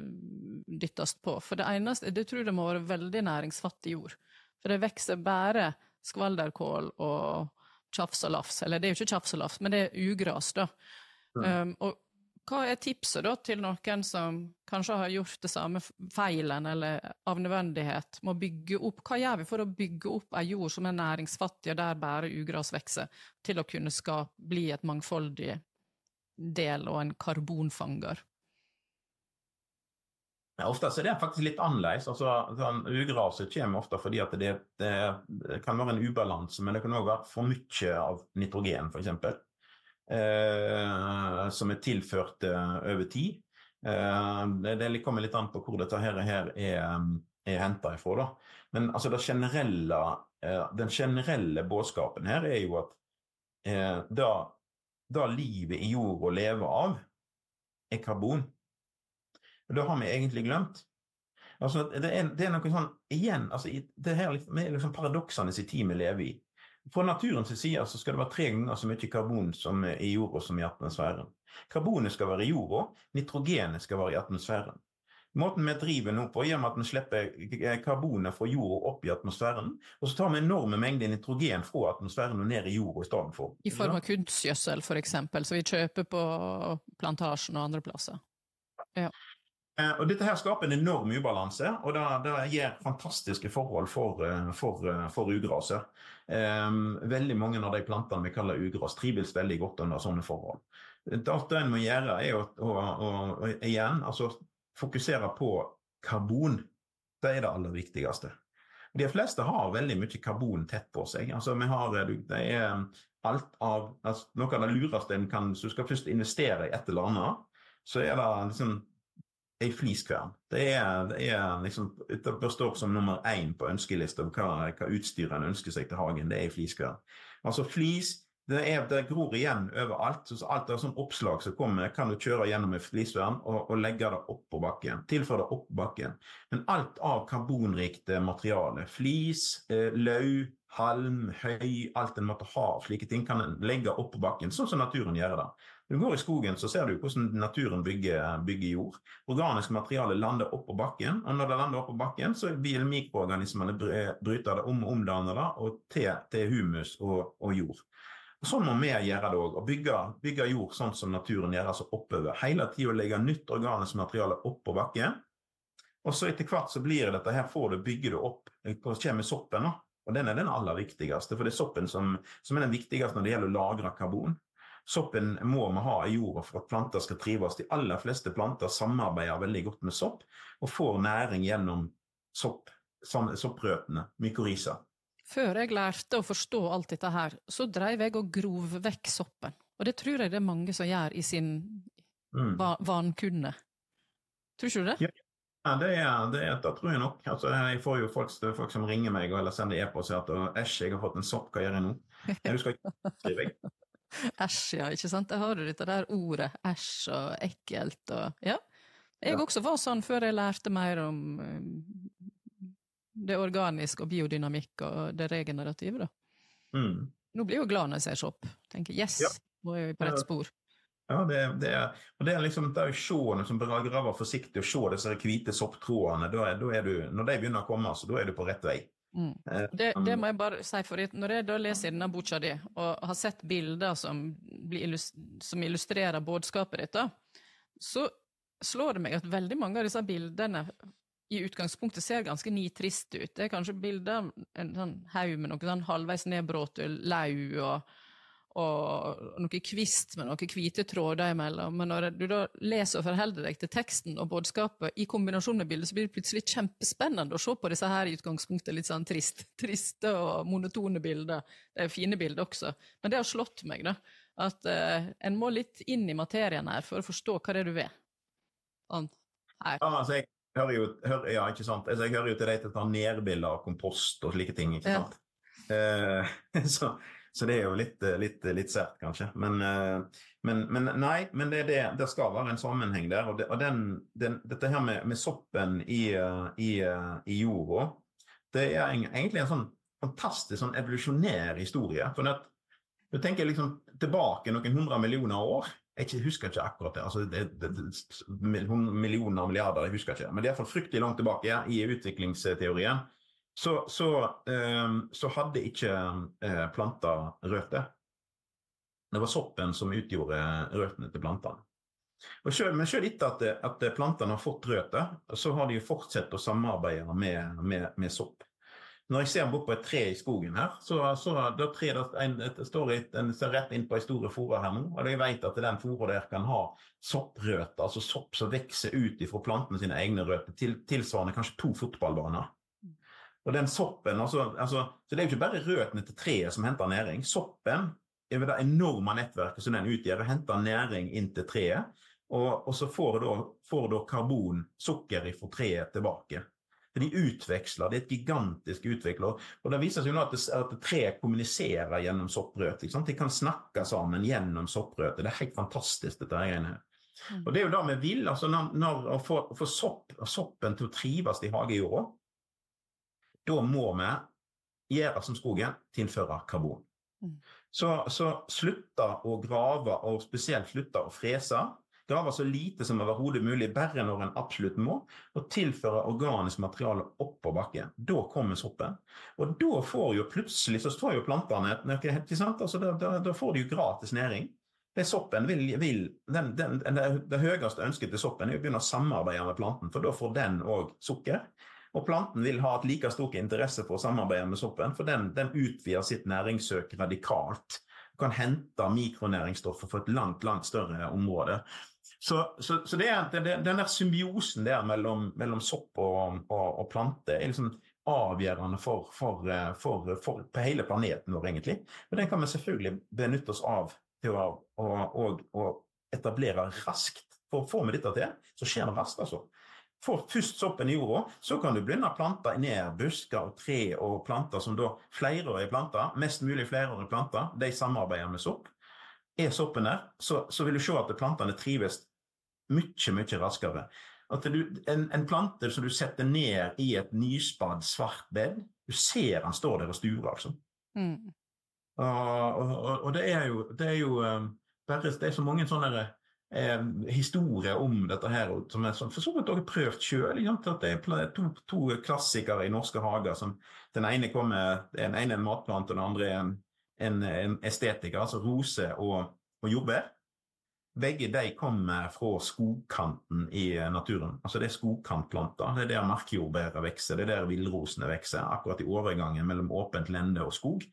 dyttes på. For det eneste, det tror jeg må være veldig næringsfattig jord. For det vekser bare skvalderkål og tjafs og lafs, eller det er jo ikke tjafs og lafs, men det er ugras da. Mm. Um, og hva er tipset da til noen som kanskje har gjort det samme feilen eller av nødvendighet, må bygge opp, hva gjør vi for å bygge opp en jord som er næringsfattig og der bare ugras vekser, til å kunne skape, bli et mangfoldig del og en karbonfanger? Ja, ofte så er det faktisk litt annerledes. Altså, sånn, ugraset kommer ofte fordi at det, det, det kan være en ubalanse, men det kan også være for mye av nitrogen, for eksempel, eh, som er tilført eh, over tid. Eh, det, det kommer litt an på hvor dette her, her er, er hentet ifra, da. Men altså, det generelle, eh, den generelle bådskapen her er jo at eh, da, da livet i jord å leve av er karbon. Og da har vi egentlig glemt. Altså, det er, det er noe sånn, igjen, altså, det er litt, liksom paradoksene i tid vi lever i. Fra naturens side så skal det være tre ganger så mye karbon som er i jorda som i atmosfæren. Karbonet skal være i jorda, nitrogenet skal være i atmosfæren. Måten vi driver nå på, gjør at vi slipper karbonet fra jorda opp i atmosfæren, og så tar vi enorme mengder nitrogen fra atmosfæren og ned i jorda i stedet for. I form av kunstgjødsel, for eksempel, så vi kjøper på plantasjen og andre plasser. Ja. Og dette her skaper en enorm ubalanse, og det, det gir fantastiske forhold for, for, for ugraser. Um, veldig mange av de plantene vi kaller ugras trives veldig godt under sånne forhold. Alt det en må gjøre er å, å, å, å igjen, altså fokusere på karbon. Det er det aller viktigste. De fleste har veldig mye karbon tett på seg. Altså, vi har, det er alt av, altså, noe av det lureste en kan, så du skal først investere i et eller annet, så er det liksom en fliskvern. Det er, det er liksom, det bør stå som nummer én på ønskelista hva, hva utstyr en ønsker seg til hagen, det er en fliskvern. Altså flis, det, er, det gror igjen overalt, så alt er sånn oppslag som kommer, kan du kjøre gjennom et flisvern og, og legge det opp på bakken, tilføre det opp på bakken. Men alt av karbonrikt materiale, flis, eh, lau, halm, høy, alt en måtte ha, slike ting kan en legge opp på bakken, sånn som naturen gjør det. Når du går i skogen så ser du hvordan naturen bygger, bygger jord. Organisk materiale lander opp på bakken, og når det lander opp på bakken så vil mikroorganismene bryte det om og omdanne det og til, til humus og, og jord. Og sånn må vi gjøre det også, og bygge, bygge jord sånn som naturen gjør, altså oppover. Hele tiden å legge nytt organisk materiale opp på bakken, og så etter hvert så blir dette her, får du bygge det opp, hva skjer med soppen da? Og den er den aller viktigste, for det er soppen som, som er den viktigste når det gjelder å lagre karbon. Soppen må vi ha i jorda for at planter skal trives. De aller fleste planter samarbeider veldig godt med sopp, og får næring gjennom sopp, sopprøtene, mykorrhiza. Før jeg lærte å forstå alt dette her, så drev jeg og grov vekk soppen. Og det tror jeg det er mange som gjør i sin mm. va- vankunne. Tror ikke du det? Ja. Ja, det er, det er, det tror jeg nok. Altså, jeg får jo folk, folk som ringer meg eller sender e-post og sier at æsj, jeg har fått en sopp, hva gjør jeg nå? Jeg skal ikke skrive. Æsj, ja, ikke sant? Jeg har jo dette der ordet, æsj og ekkelt og ja. Jeg ja. Også var sånn før jeg lærte mer om um, det organiske og biodynamikk og det regenerative da. Mm. Nå blir jeg jo glad når jeg ser sopp. Tenker, yes, ja. Nå er jeg på rett spor. Ja, det, det er, og det er liksom, det er jo sjåene som bare graver forsiktig og se disse hvite sopptrådene, da er, da er du, når de begynner å komme, så da er du på rett vei. Mm. Det, det må jeg bare si, for når jeg da leser denne boka di, og har sett bilder som, blir illust- som illustrerer budskapet ditt da, så slår det meg at veldig mange av disse bildene i utgangspunktet ser ganske nitrist ut. Det er kanskje bilder av en sånn haug med noe sånn halvveis nedbrått lau og og noe kvist med noen hvite tråder imellom, men når du da leser og forholder deg til teksten og budskapet i kombinasjon med bildet, så blir det plutselig kjempespennende å se på disse her i utgangspunktet litt sånn trist, triste og monotone bilder. Det er fine bilder også, men det har slått meg da, at uh, en må litt inn i materien her for å forstå hva det er du vil. Sånn, her. Ja, altså jeg hører jo, hører, ja, ikke sant, altså, jeg hører jo til deg til å ta nærbilder av kompost og slike ting, ikke sant? Ja. Uh, så Så det er jo litt, litt, litt sært, kanskje. Men, men, men nei, men det, det, det skal være en sammenheng der. Og, det, og den, den, dette her med, med soppen i, i, i jorda, det er en, egentlig en sånn fantastisk sånn evolusjonær historie. For at, du tenker liksom tilbake noen hundre millioner år. Jeg husker ikke akkurat det. Altså, det, det, det millioner, milliarder, jeg husker ikke. Men det er i hvert fall fryktelig langt tilbake ja, i utviklingsteorien. Så, så, um, så hadde ikke uh, planter røtter. Det var soppen som utgjorde røttene til plantene. Og selv, men selv etter at, at plantene har fått røtter, så har de jo fortsatt å samarbeide med, med, med sopp. Når jeg ser bort på et tre i skogen her, så, så da tre, en, et, står et, en ser rett inn på en store fôrer her nå, og jeg vet at den fôrer der kan ha sopprøtter, altså sopp som vekser ut fra plantene sine egne røtter, til, tilsvarende kanskje to fotballbaner. Og den soppen, altså, altså, så det er jo ikke bare røttene til treet som henter næring. Soppen er ved det enorme nettverket som den utgjør, og henter næring inn til treet, og, og så får det da, får det da karbon, sukker fra treet tilbake. For de utveksler, det er et gigantisk utvikler, og det viser seg jo nå at, det, at treet kommuniserer gjennom sopprøt, ikke sant? De kan snakke sammen gjennom sopprøt, det er helt fantastisk dette her. Og det er jo da vi vil, altså når, når å få, få sopp, soppen til å trives i hagejorda, da må vi gjøre som skogen, tilføre karbon. Mm. Så, så slutte å grave, og spesielt slutte å frese, grave så lite som overhodet mulig, bare når en absolutt må, og tilføre organisk materiale opp på bakken. Da kommer soppen. Og da får jo plutselig, så får jo plantene, ikke sant? Altså, da, da, da får de jo gratis næring. Det soppen vil, vil den, den, den, det høyeste ønsket til soppen er å begynne å samarbeide med planten, for da får den også sukker. Og planten vil ha et like stor interesse for å samarbeide med soppen, for den, den utvider sitt næringssøk radikalt. Kan hente mikronæringsstoffer for et langt, langt større område. Så, så, så det er, det, den der symbiosen der mellom, mellom sopp og, og, og plante er liksom avgjørende for, for, for, for på hele planeten vår egentlig. Og den kan vi selvfølgelig benytte oss av til å, å, å, å etablere raskt. For får vi dette til, så skjer det raskt altså. Får først soppen i jorda, så kan du begynne å plante ned busker og tre og planter som da flereårige planter, mest mulig flereårige planter, de samarbeider med sopp. Er soppen der, så, så vil du se at plantene trives mye, mye raskere. At du, en, en plante som du setter ned i et nyspadd svart bed, du ser han står der og sturer, altså. Mm. Og, og, og det er jo, det er jo bare, det er så mange sånne Eh, historie om dette her som er som for så vidt også prøvt selv, at det er to, to klassikere i norske hager som den ene kommer, den ene en matplant og den andre en, en, en estetiker, altså rose og, og jordbær. Begge de kommer fra skogkanten i naturen, altså det er skogkantplanter, det er der markjordbæret vekser, det er der villrosene vekser, akkurat i overgangen mellom åpent lende og skog.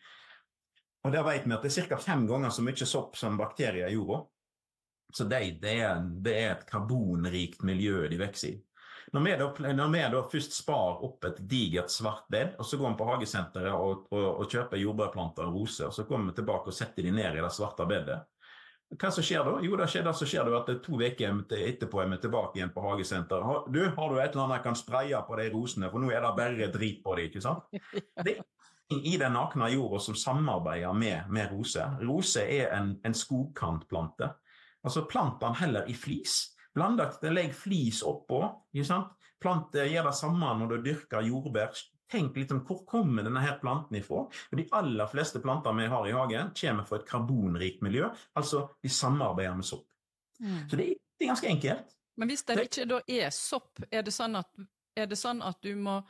Og der vet vi at det er cirka fem ganger så mye sopp som bakterier i jorda. Så det, det, er, det er et karbonrikt miljø de vekser i. Når vi, da, når vi da først spar opp et digert svart bed, og så går vi på hagesenteret og, og, og kjøper jordbærplanter og roser, og så kommer vi tilbake og setter de ned i det svarte bedet. Hva så skjer da? Jo, da skjer det, så skjer det at to veker etterpå er vi tilbake igjen på hagesenteret. Du, har du et eller annet jeg kan spraye på de rosene, for nå er det bare drit på de, ikke sant? Det er i den nakne jorda som samarbeider med, med rose. Rose er en, en skogkantplante. Altså planten heller i flis. Blandet, det legger flis oppå, ikke sant? Planter gjør det samme når du dyrker jordbær. Tenk litt om hvor kommer denne her planten ifra. Og de aller fleste planter vi har i hagen kommer fra et karbonrikt miljø, altså de samarbeider med sopp. Mm. Så det er, det er ganske enkelt. Men hvis det ikke da er sopp, er det sånn at, er det sånn at du må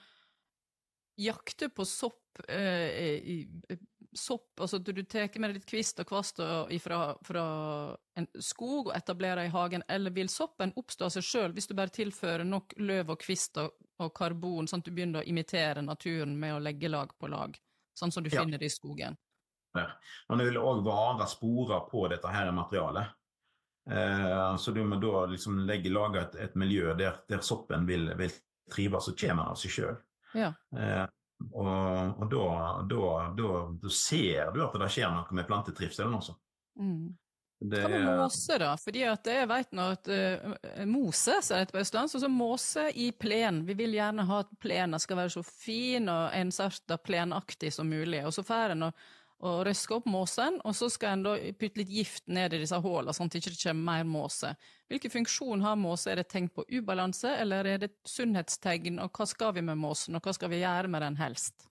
jakte på sopp, eh, i, sopp, altså du, du teker med ditt kvist og kvast fra, fra en skog og etablerer i hagen, eller vil soppen oppstå av seg selv hvis du bare tilfører nok løv og kvist og, og karbon, sånn at du begynner å imitere naturen med å legge lag på lag, sånn som du finner det i skogen? Ja, men det vil også være sporer på dette her materialet. Eh, så du må da liksom legge lage et, et miljø der, der soppen vil, vil trives og kommer av seg selv. Ja. Eh, og, og da, da, da, da ser du at det skjer noe med plantetrivselen også. Mm. Det, Hva med måse da? Fordi at jeg vet nå at uh, mose, så er det på Østland, så, så måse i plen. Vi vil gjerne ha at plenen skal være så fin og ensartet plenaktig som mulig. Og så får en å og røske opp måsen, og så skal en da putte litt gift ned i disse hålene, sånn at det ikke kommer mer måse. Hvilken funksjon har måse? Er det tegn på ubalanse, eller er det sunnhetstegn, og hva skal vi med måsen, og hva skal vi gjøre med den helst?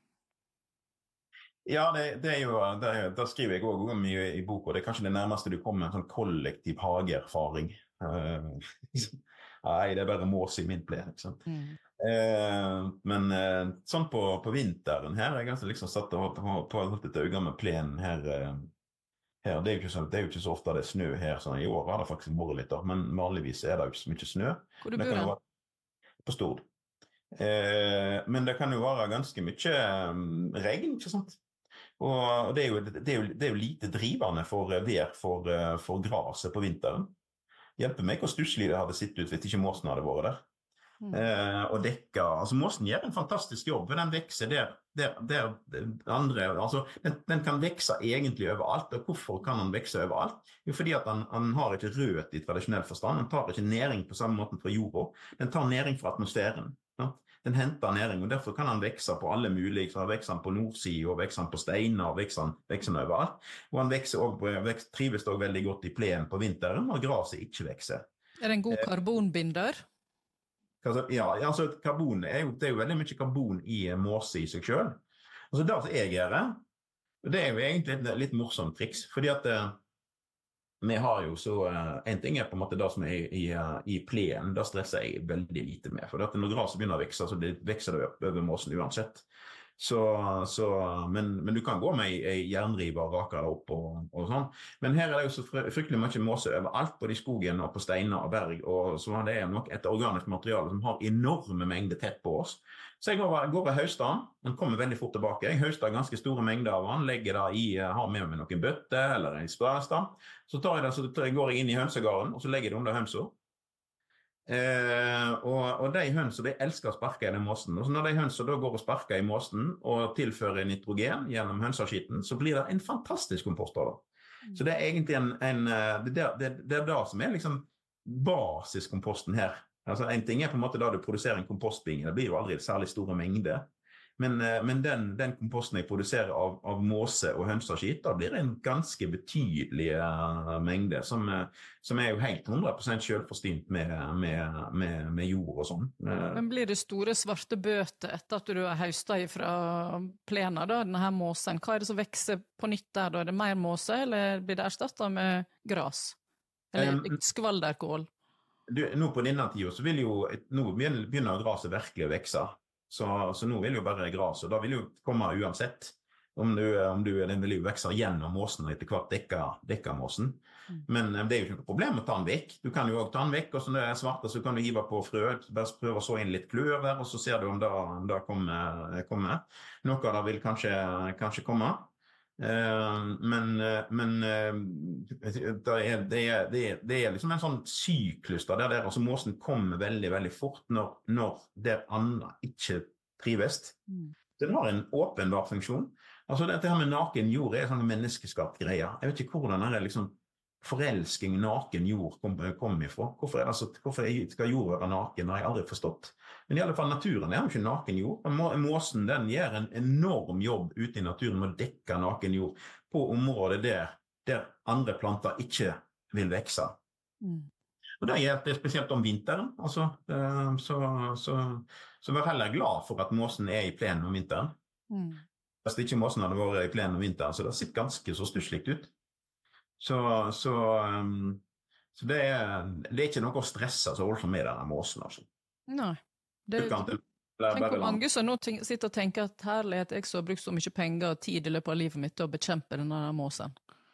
Ja, det, det er jo, det, da skriver jeg også mye i boka, og det er kanskje det nærmeste du kommer med en sånn kollektiv hageerfaring. Uh, nei, det er bare måse i min plen, ikke sant? Mm. Eh, men eh, sånn på, på vinteren her, jeg har liksom satt og holdt et øye med plenen her, eh, her. Det, er jo ikke så, det er jo ikke så ofte det er snø her, sånn. I år har det faktisk vært litt da, men vanligvis er det jo ikke så mye snø. Hvor du bor da? På Stord. Eh, men det kan jo være ganske mye um, regn, ikke sant? Og det er, jo, det, er jo, det er jo lite drivende for vær for, for graset på vinteren. Hjelper meg hvor stusslig det hadde sett ut hvis ikke måsen hadde vært der. Mm. Eh, og dekka, altså måsen gjør en fantastisk jobb, for den vekser der, der, der andre, altså den, den kan vekse egentlig overalt, og hvorfor kan den vekse overalt? Jo, fordi at den, den har ikke rødt i tradisjonell forstand, den tar ikke næring på samme måte fra jorda, den tar næring fra atmosfæren, ja? Den henter næring, og derfor kan den vekse på alle mulige, så vekser den på nordsiden, og vekser den på steiner, og vekser den, vekser den overalt, og den vekser også, vekser, trives også veldig godt i plen på vinteren, og graset ikke vekser. Er det en god karbonbinder? Ja, altså karbon er jo, det er jo veldig mye karbon i måse i seg selv. Altså det som jeg gjør, det er jo egentlig et litt morsomt triks, fordi at vi har jo så, en ting er på en måte det som er i, i, i plen, det stresser jeg veldig lite med, for at når gras begynner å vekse, så vekser det opp over måsen uansett. Så, så, men, men du kan gå med en jernrive og rake det opp og, og sånn. Men her er det jo så fryktelig mye måse overalt, både i skogen og på steiner og berg, og så det er nok et organisk materiale som har enorme mengder tett på oss. Så jeg går, går og høster den, den kommer veldig fort tilbake. Jeg høster ganske store mengder av den, legger det i, har med meg noen bøtter eller en sprøstam. Så tar jeg det, så går jeg inn i hønsegården, og så legger jeg det under hønser. Eh, og, og de hønser, de elsker å sparke i den måsen. Og så når de hønser da går og sparker i måsen og tilfører nitrogen gjennom hønserskitten, så blir det en fantastisk kompost av det. Så det er egentlig en, en det, det, det er det som er liksom basiskomposten her. Altså en ting er på en måte da du produserer en kompostbinge, det blir jo aldri særlig store mengder. Men, men den, den komposten jeg produserer av, av måse og hønserskitt, da blir det en ganske betydelig uh, mengde, som, som er jo helt hundre prosent selvforsynt med, med, med, med jord og sånn. Men blir det store svarte bøter etter at du har høstet fra plena, da, denne her måsen? Hva er det som vekser på nytt der? Da? Er det mer måse, eller blir det erstattet med gras? Eller um, skvalderkål? Du, nå på denne tiden så vil jo, nå begynner graset virkelig å vekse. Så, så nå vil jo bare gras, og da vil jo komme uansett. Om du, om du, den vil jo vekse gjennom måsen og etter hvert dekke, dekke måsen. Mm. Men det er jo ikke noe problem å ta den vekk. Du kan jo også ta den vekk, og så når det er svart, så kan du hive på frø, bare prøve å så inn litt kløver, og så ser du om det, om det kommer, kommer. Noe av det vil kanskje, kanskje komme. Uh, men, men uh, det, er, det, er, det, er, det er liksom en sånn syklus der, der altså måsen kommer veldig, veldig fort når, når der andre ikke trives. Mm. Den har en åpenbar funksjon. Altså dette her med naken jord er sånne menneskeskapt greier. Jeg vet ikke hvordan det er liksom forelsking naken jord kommer kom ifra. Hvorfor, er det, altså, hvorfor skal jord være naken? Det har jeg aldri forstått. Men i alle fall naturen er jo ikke naken jord. Måsen den gjør en enorm jobb ute i naturen med å dekke naken jord på områder der, der andre planter ikke vil vekse. Mm. Og det gjør det spesielt om vinteren. Altså, så, så, så vær heller glad for at måsen er i plenen om vinteren. Mm. Hvis ikke måsen hadde vært i plenen om vinteren, så det sitter ganske så stusslikt ut. Så, så, um, så det, er, det er ikke noe å stresse så voldsomt med denne måsen, altså. Nei. Det, tenk hvor mange som nå sitter og tenker at herlighet, jeg så har brukt så mye penger og tid i løpet av livet mitt til å bekjempe denne måsen.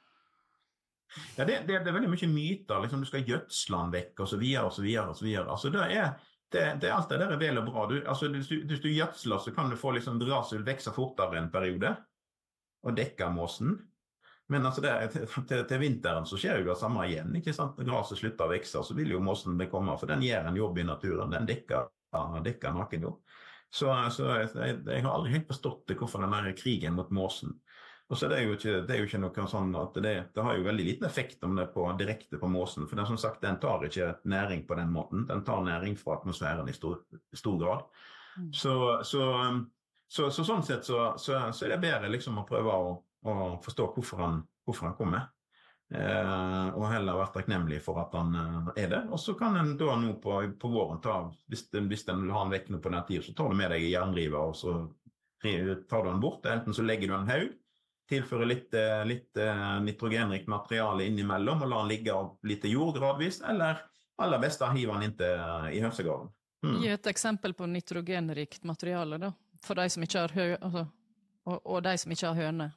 Ja, det, det, det er veldig mye myter, liksom du skal gjødsle den vekk, og så videre, og så videre, og så videre. Altså, det er, det, det er alt det der er vel og bra. Du, altså, hvis, du, hvis du gjødsler, så kan du få liksom raset vekse fortere en periode, og dekke måsen. Men altså det, til, til, til vinteren så skjer jo det samme igjen, ikke sant? Når graset slutter å vekse, så vil jo måsen komme, for den gjør en jobb i naturen, den dekker, dekker naken jobb. Så, så jeg, jeg har aldri helt forstått det, hvorfor den der krigen mot måsen. Og så det er jo ikke, det er jo ikke noe sånn at det, det har jo veldig liten effekt om det er på, direkte på måsen, for den som sagt, den tar ikke næring på den måten, den tar næring fra atmosfæren i stor, stor grad. Mm. Så, så, så, så sånn sett så, så, så er det bedre liksom å prøve å og forstå hvorfor han, hvorfor han kommer, eh, og heller vært takknemlig for at han eh, er det. Og så kan en da nå på, på våren ta, hvis den, hvis den vil ha en vekk nå på den tiden, så tar du med deg i jernriver, og så tar du den bort. Enten så legger du en haug, tilfører litt, litt nitrogenrikt materiale innimellom, og la den ligge av litt jord gradvis, eller aller best hiver den inn til, i hønsegården. Hmm. Gi et eksempel på nitrogenrikt materiale da, for de som ikke har hø, altså, og, og de som ikke har høne.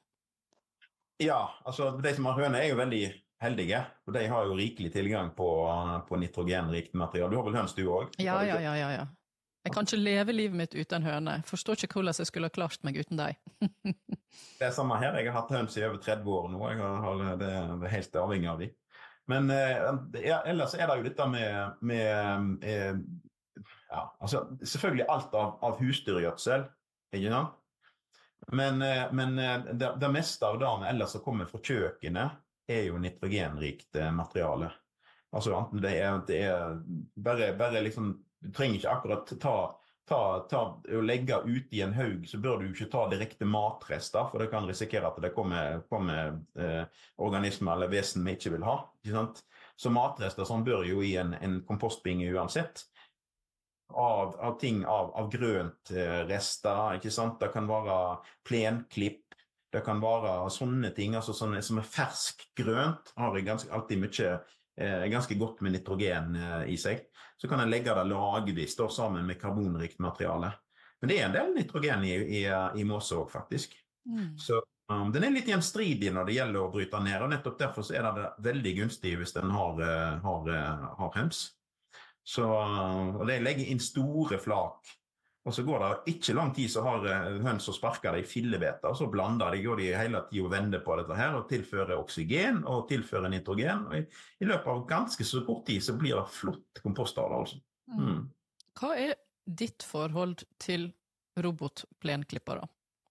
Ja, altså de som har høne er jo veldig heldige, og de har jo rikelig tilgang på, på nitrogenrikt materiale. Du har vel høns du også? Ja, ja, ja, ja, ja. Jeg kan ikke leve livet mitt uten høne. Jeg forstår ikke hvordan jeg skulle ha klart meg uten deg. Det er samme her. Jeg har hatt høns i over tretti år nå. Jeg har, det er helt avhengig av dem. Men ja, ellers er det jo dette med, med eh, ja, altså selvfølgelig alt av, av husdyrgjødsel, ikke sant? Men, men det, det meste av det ellers som kommer fra kjøkkenet er jo nitrogenrikt materiale. Altså enten det er, det er bare, bare liksom, du trenger ikke akkurat ta, ta, ta og legge ut i en haug, så bør du ikke ta direkte matrester, for det kan risikere at det kommer, kommer eh, organismer eller vesen vi ikke vil ha. Ikke sant? Så matrester sånn bør jo i en, en kompostbinge uansett. Av, av ting av, av grønt eh, rester, ikke sant? Det kan være plenklipp, det kan være sånne ting, altså sånne som er fersk grønt, har jeg ganske, alltid mye, eh, ganske godt med nitrogen eh, i seg. Så kan jeg legge det lagvis da, sammen med karbonrikt materiale. Men det er en del nitrogen i, i, i måse også, faktisk. Mm. Så um, den er litt gjenstridig når det gjelder å bryte ned, og nettopp derfor så er det veldig gunstig hvis den har, har, har høns. Så, og det legger inn store flak, og så går det ikke lang tid så har høns og sparker det i fillebeter, og så blander de, går de hele tiden og vender på dette her, og tilfører oksygen og tilfører nitrogen, og i, i løpet av ganske så kort tid så blir det flott kompost av det, altså. Mm. Hva er ditt forhold til robotplenklippere?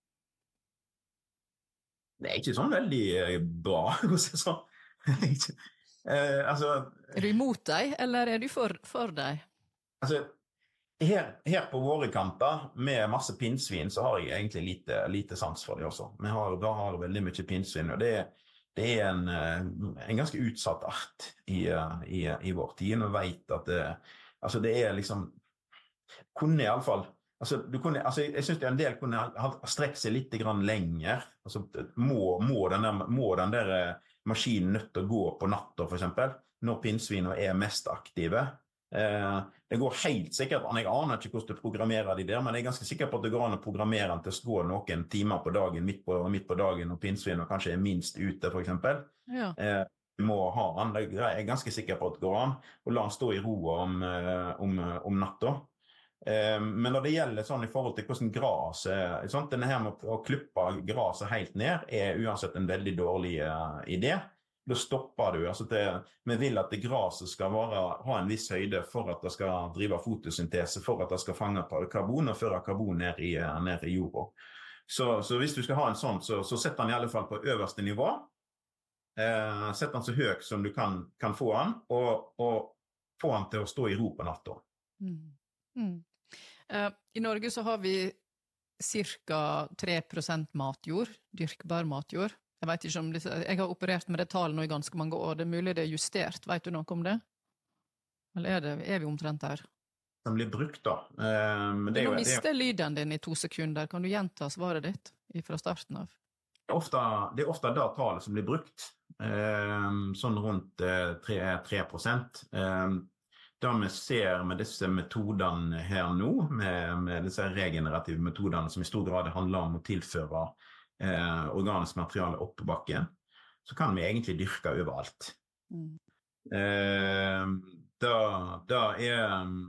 Det er ikke sånn veldig bra, hvis jeg sa. eh, altså, er du imot deg, eller er du for, for deg? Altså, her, her på våre kanter, med masse pinnsvin, så har jeg egentlig lite, lite sans for det også. Vi har, da har veldig mye pinnsvin, og det, det er en, en ganske utsatt art i, i, i vår tid. Og vet at det, altså det er liksom, kunne i alle fall, altså, du kunne, altså jeg synes det en del kunne ha strekt seg litt grann lenger. Altså, må, må, den der, må den der maskinen nødt til å gå på natta, for eksempel, når pinnsviner er mest aktive. Eh, det går helt sikkert, jeg aner ikke hvordan du programmerer de der, men jeg er ganske sikker på at det går an å programmere den til å gå noen timer på dagen, midt på, midt på dagen, og pinnsviner kanskje er minst ute, for eksempel. Ja. Eh, må ha den, jeg er ganske sikker på at det går an, og la den stå i ro om, om, om natta. Men når det gjelder sånn i forhold til hvordan gras er, sånn, denne her med å klippe graset helt ned er uansett en veldig dårlig uh, idé. Da stopper du, altså det, vi vil at det graset skal være, ha en viss høyde for at det skal drive fotosyntese, for at det skal fange karbon og føre karbon ned i, ned i jorda. Så, så hvis du skal ha en sånn, så, så sett den i alle fall på øverste nivå. Uh, sett den så høy som du kan, kan få den, og, og få den til å stå i ro på natta. Mm. Mm. Uh, I Norge så har vi cirka tre prosent matjord, dyrkbar matjord. Jeg vet ikke om det, jeg har operert med det tallet nå i ganske mange år. Det er mulig det er justert. Vet du noe om det? Eller er, det, er vi omtrent her? Den blir brukt da. Uh, det er nå jo, mister det er, lyden din i to sekunder. Kan du gjenta svaret ditt fra starten av? Ofte, det er ofte det tallet som blir brukt. Uh, sånn rundt uh, tre prosent. Uh, Det vi ser med disse metodene her nå, med, med disse regenerative metodene som i stor grad handler om å tilføre eh, organisk materiale opp på bakken, så kan vi egentlig dyrke overalt. Mm. Eh, da, da er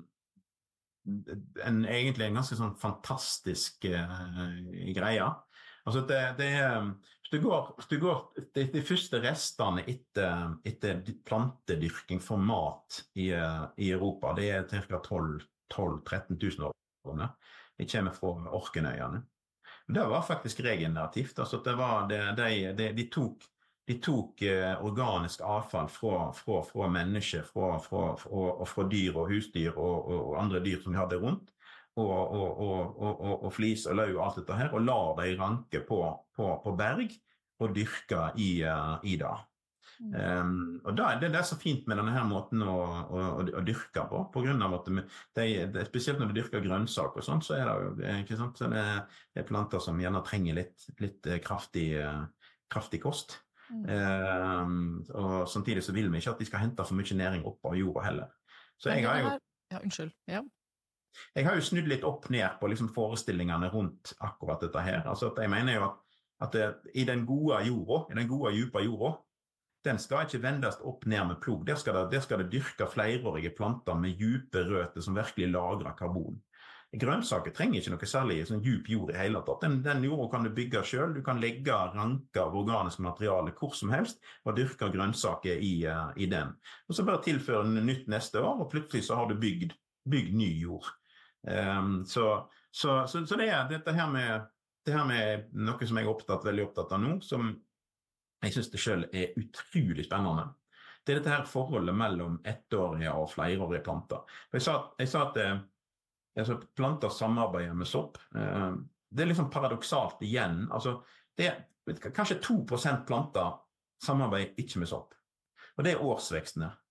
en, egentlig en ganske sånn fantastisk eh, greie. Altså det, det er, hvis du går, hvis du går de, de første restene etter, etter plantedyrking for mat i, i Europa, det er cirka tolv til tretten tusen år. Det kommer fra Orknøyene. Det var faktisk regenerativt. Altså det var, det, de, de, de tok, de tok organisk avfall fra, fra, fra mennesker, fra, fra, fra, og fra dyr og husdyr og, og andre dyr som de hadde rundt. Og, og, og, og, og flis og løy og alt dette her, og lar de ranke på, på, på berg og dyrke i, uh, i det. Mm. Um, og da, det, det er så fint med denne her måten å, å, å dyrke på, på grunn av at de, de, spesielt når du dyrker grønnsaker og sånt, så er det jo ikke sant, så det er planter som gjerne trenger litt, litt kraftig, kraftig kost. Mm. Um, og samtidig så vil vi ikke at de skal hente for mye næring opp av jorda heller. Så jeg har jo... Ja, unnskyld. Ja. Jeg har jo snudd litt opp ned på liksom forestillingene rundt akkurat dette her. Altså at jeg mener jo at, at det, i den gode jorda, i den gode djupa jorda, den skal ikke vendes opp ned med plog. Der skal det, der skal det dyrke flerårige planter med djupe røtter som virkelig lagrer karbon. Grønnsaker trenger ikke noe særlig sånn djup jord i hele tatt. Den, den jorda kan du bygge selv. Du kan legge ranker av organisk materiale hvor som helst og dyrke grønnsaker i, uh, i den. Og så bare tilføre nytt neste år, og plutselig så har du bygd, bygd ny jord. Um, så, så, så, så det er dette her med, det her med noe som jeg er opptatt, veldig opptatt av nå, som jeg synes det selv er utrolig spennende. Det er dette her forholdet mellom ettårige og flerårige planter. Jeg sa, jeg sa at altså, planter samarbeider med sopp. Uh, det er liksom paradoksalt igjen. Altså, det er kanskje to prosent planter samarbeider ikke med sopp. Og det er årsvekstene.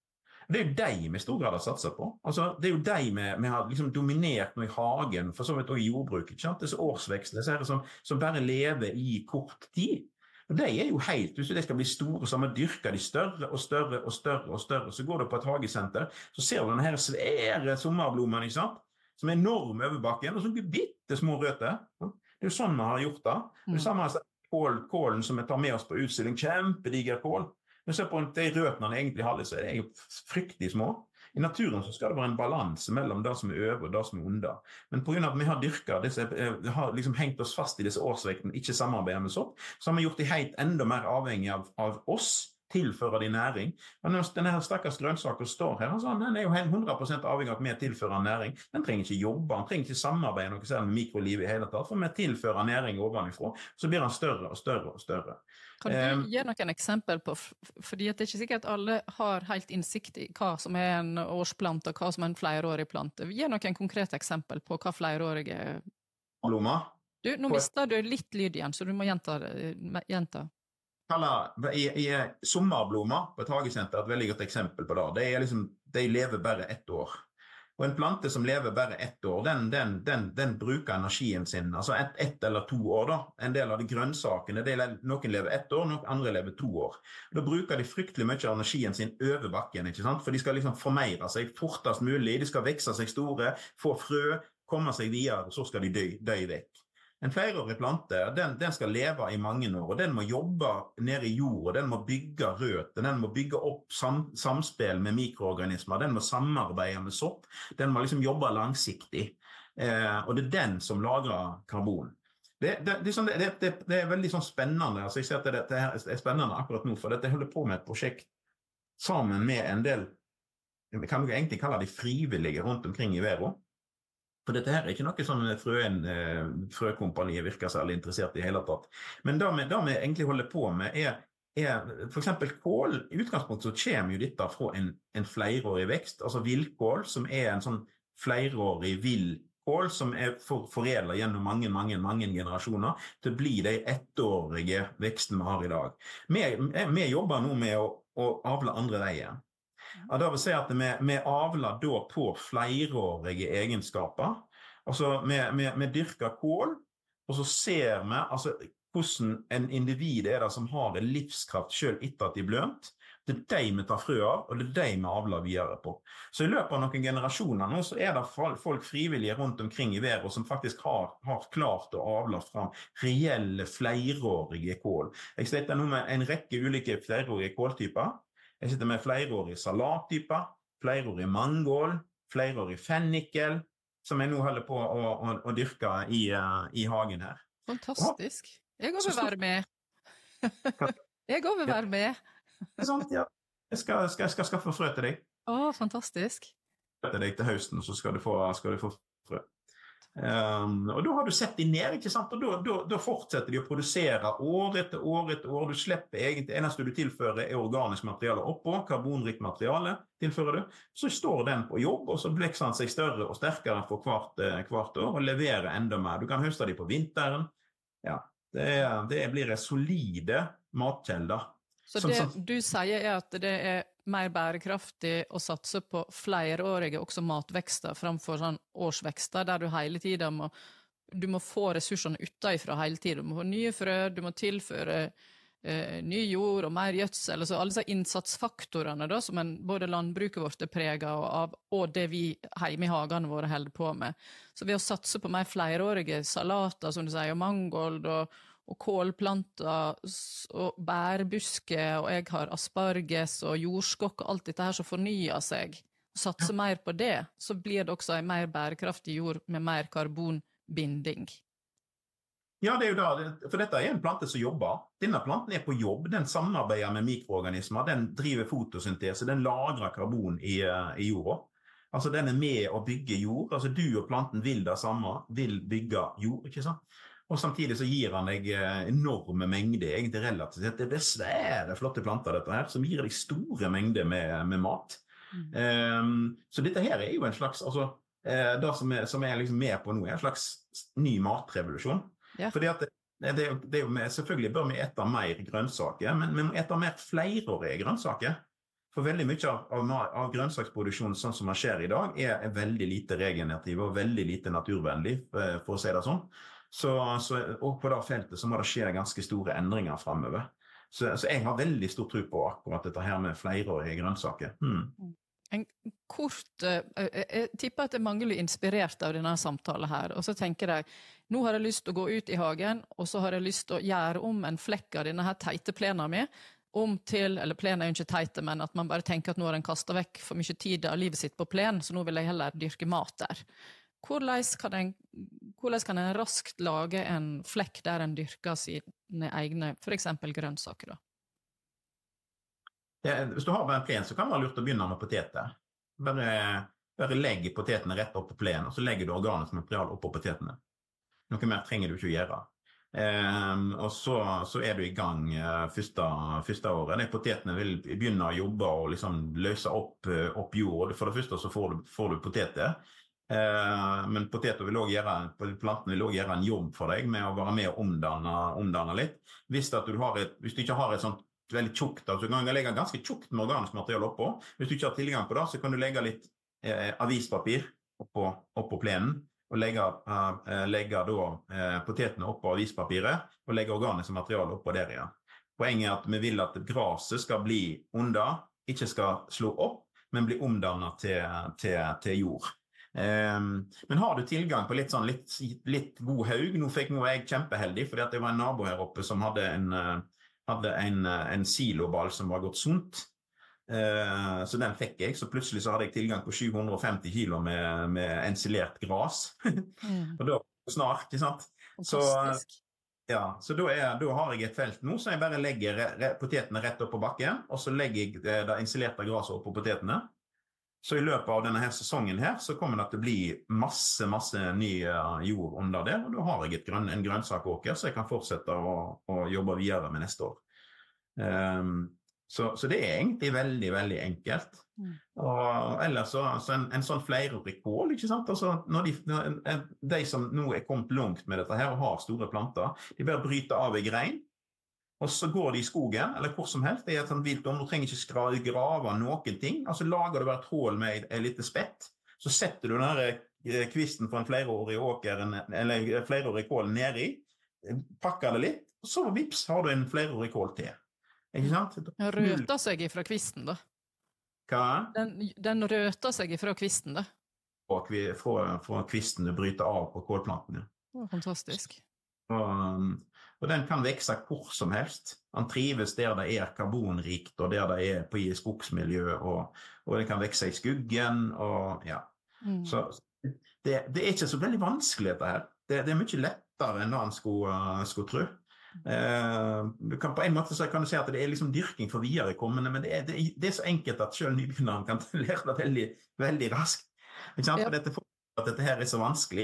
Det er jo de med stor grad har satset på. Altså, det er jo de med, med har liksom dominert nå i hagen, for så vidt også i jordbruk, ikke sant? Disse årsvekstene så er det som, som bare lever i kort tid. Og de er jo helt, hvis de skal bli store, så man dyrker de større og større og større og større. Så går du på et hagesenter, så ser du denne her svære sommerblomen, ikke sant? Som er enorm over bakken, og så blir bitte små røtter. Det er jo sånn man har gjort det. Det er samme kål, kålen som vi tar med oss på utstilling, kjempediger kål. Men se på de røtene han egentlig har, så er det jo fryktelig små. I naturen så skal det være en balanse mellom det som er over og det som er under. Men på grunn av at vi har dyrket disse, vi har liksom hengt oss fast i disse årsvektene, ikke samarbeidet med sopp, så har vi gjort de helt enda mer avhengig av, av oss, tilfører de næring. Og når denne stakkars grønnsaker står her, altså, den er jo hundre prosent avhengig av at vi tilfører næring. Den trenger ikke jobbe, den trenger ikke samarbeide noe særlig med mikrolivet i hele tatt, for vi tilfører næring ovenifra, så blir den større og større og større. Kan du gi noen eksempel på, fordi det er ikke sikkert at alle har helt innsikt i hva som er en årsplante og hva som er en flereårig plante. Gi noen konkrete eksempel på hva flereårige... Blommer? Du, nå mister du litt lyd igjen, så du må gjenta. gjenta. I, i sommerblommer på et hagesenter er et veldig godt eksempel på det. Det er liksom, de lever bare ett år. Og en plante som lever bare ett år, den, den, den, den bruker energien sin, altså ett, ett eller to år da. En del av de grønnsakene, de, noen lever ett år, noen andre lever to år. Da bruker de fryktelig mye av energien sin over bakken, ikke sant? For de skal liksom formeire seg fortest mulig, de skal vekse seg store, få frø, komme seg videre, og så skal de dø, dø vekk. En flereårig plante, den, den skal leve i mange år, og den må jobbe nede i jord, den må bygge røtter, den må bygge opp sam, samspill med mikroorganismer, den må samarbeide med sopp, den må liksom jobbe langsiktig, eh, og det er den som lagrer karbon. Det, det, det, er, sånn, det, det, det er veldig sånn spennende, altså jeg ser at det, det er spennende akkurat nå, for dette holder på med et prosjekt sammen med en del, kan vi egentlig kalle de frivillige rundt omkring i verden. For dette her er ikke noe sånn frøen, frøkompaniet virker særlig interessert i hele tatt. Men det vi, det vi egentlig holder på med er, er for eksempel kål. I utgangspunktet så kommer jo dette fra en, en flereårig vekst, altså villkål, som er en sånn flereårig villkål som er for, foredlet gjennom mange, mange, mange generasjoner til å bli de ettårige vekstene vi har i dag. Vi, vi jobber nå med å, å avle andre veier. Ja, det vil si at vi, vi avler da på flereårige egenskaper. Altså, vi, vi, vi dyrker kål, og så ser vi altså, hvordan en individ er det som har en livskraft selv etter at de blømt. Det er de vi tar frø av, og det er de vi avler videre på. Så i løpet av noen generasjoner nå, så er det folk frivillige rundt omkring i verden som faktisk har, har klart å avle fram reelle flereårige kål. Jeg sitter nå med en rekke ulike flereårige kåltyper. Jeg sitter med flereårige salattyper, flereårige mangål, flereårige fennikel, som jeg nå holder på å, å, å dyrke i, uh, i hagen her. Fantastisk. Jeg går vil være med. Jeg går vil være med. Det er sant, ja. Jeg skal, skal, skal skaffe frø til deg. Å, fantastisk. Til deg til høsten, så skal du få, skal du få frø. Um, og da har du sett de ned, ikke sant? Og da, da, da fortsetter de å produsere år etter år etter år. Du slipper egentlig, eneste du tilfører er organisk materiale oppå, karbonrikt materiale tilfører du. Så står den på jobb, og så vokser den seg større og sterkere for hvert, hvert år, og leverer enda mer. Du kan høste de på vinteren. Ja, det, det blir en solide matkjelder. Så det du sier er at det er mer bærekraftig å satse på flereårige også matvekster framfor sånn årsvekster, der du hele tiden må, du må få ressursene utenfra hele tiden. Du må få nye frø, du må tilføre eh, ny jord og mer gjødsel, altså alle disse innsatsfaktorene da, som en, både landbruket vårt er preget av, og det vi hjemme i hagene våre holder på med. Så ved å satse på mer flereårige salater, som du sier, og mangold og og kålplanter og bærbuske, og jeg har asparges og jordskokk og alt dette her som fornyer seg. Satse mer på det, så blir det også en mer bærekraftig jord med mer karbonbinding. Ja, det er jo da, for dette er en plante som jobber. Denne planten er på jobb, den samarbeider med mikroorganismer, den driver fotosyntese, den lagrer karbon i, i jorda. Altså den er med å bygge jord, altså du og planten vil det samme, vil bygge jord, ikke sant? Og samtidig så gir han deg enorme mengder, egentlig relativt sett. Det er svære, flotte planter dette her, som gir deg store mengder med, med mat. Mm. Um, så dette her er jo en slags, altså, uh, det som er, som er liksom med på nå, er en slags ny matrevolusjon. Ja. Fordi at det, det, er, det er jo med, selvfølgelig bør vi ete mer grønnsaker, men vi må ete mer flereårige grønnsaker. for veldig mye av, av, av grønnsaksproduksjonen sånn som man skjer i dag, er, er veldig lite regenerativ og veldig lite naturvennlig, for å si det sånn. Så, så, og på det feltet så må det skje ganske store endringer fremover. Så, så jeg har veldig stor tro på akkurat dette her med flerårige grønnsaker. Hmm. En kort, jeg tipper at det er mange blir inspirert av denne samtalen her, og så tenker jeg, nå har jeg lyst til å gå ut i hagen, og så har jeg lyst til å gjøre om en flekk av denne her teite plenen min, om til, eller plenen er jo ikke teite, men at man bare tenker at nå har en kastet vekk for mye tid av livet sitt på plen, så nå vil jeg heller dyrke mat der. Hvordan kan en, hvordan kan en raskt lage en flekk der en dyrker sine egne, for eksempel grønnsaker da? Ja, hvis du har en plen, så kan det være lurt å begynne med poteter. Bare, bare legg potetene rett opp på plenen, og så legger du organisk material opp på potetene. Noe mer trenger du ikke å gjøre. Um, og så, så er du i gang uh, første, første året. De potetene vil begynne å jobbe og liksom løse opp, uh, opp jord. For det første så får du, får du poteter. Uh, men poteter vil også gjøre, planten vil også gjøre en jobb for deg med å være med og omdanne, omdanne litt. Hvis, at du har et, hvis du ikke har et sånt veldig tjukt, altså du kan legge ganske tjukt med organisk materiale oppå. Hvis du ikke har tilgang på det, så kan du legge litt eh, avispapir oppå, oppå plenen, og legge, uh, legge da, uh, potetene oppå avispapiret, og legge organisk materiale oppå der igjen. Poenget er at vi vil at graset skal bli under, ikke skal slå opp, men bli omdannet til, til, til jord. Um, men har du tilgang på litt, sånn, litt, litt god haug, nå fikk nå jeg kjempeheldig, fordi at det var en nabo her oppe som hadde en... Uh, hadde en, en siloball som var gått sunt, uh, så den fikk jeg, så plutselig så hadde jeg tilgang på sju hundre og femti kilo med, med ensilert gras, mm. og da snart, ikke sant? Så, ja, så da, er, da har jeg et felt nå, så jeg bare legger re, potetene rett opp på bakken, og så legger jeg det, det ensilerte graset opp på potetene. Så i løpet av denne her sesongen her, så kommer det til å bli masse, masse ny jord under det, og da har jeg et grønn, en grønnsakåker, så jeg kan fortsette å, å jobbe videre med neste år. Um, så, så det er egentlig veldig, veldig enkelt. Mm. Og ellers så, så en, en sånn flerårig kål, ikke sant? Altså, når de, når de som nå er kommet langt med dette her og har store planter, de bare bryter av i grein, og så går de i skogen, eller hvor som helst, det er et sånt vilt om, du trenger ikke grave noen ting, altså lager du bare et hål med en lite spett, så setter du denne kvisten på en flerårig åker, eller flerårig kål ned i, pakker det litt, og så vips har du en flerårig kål til. Ikke sant? Den røter seg ifra kvisten da. Hva? Den, den røter seg ifra kvisten da. Fra, fra kvisten du bryter av på kålplantene. Det var fantastisk. Og, og den kan vekse hvor som helst. Han trives der det er karbonrikt, og der det er på i skogsmiljø, og, og den kan vekse i skuggen, og ja. Mm. Så det, det er ikke så veldig vanskelig dette her. Det, det er mye lettere enn han skulle, uh, skulle tro. Uh, du kan på en måte så kan du si at det er liksom dyrking for viderekommende, men det er, det, det er så enkelt at selv nybegynneren kan lære det veldig, veldig raskt. Ikke sant? For dette, for at dette her er så vanskelig.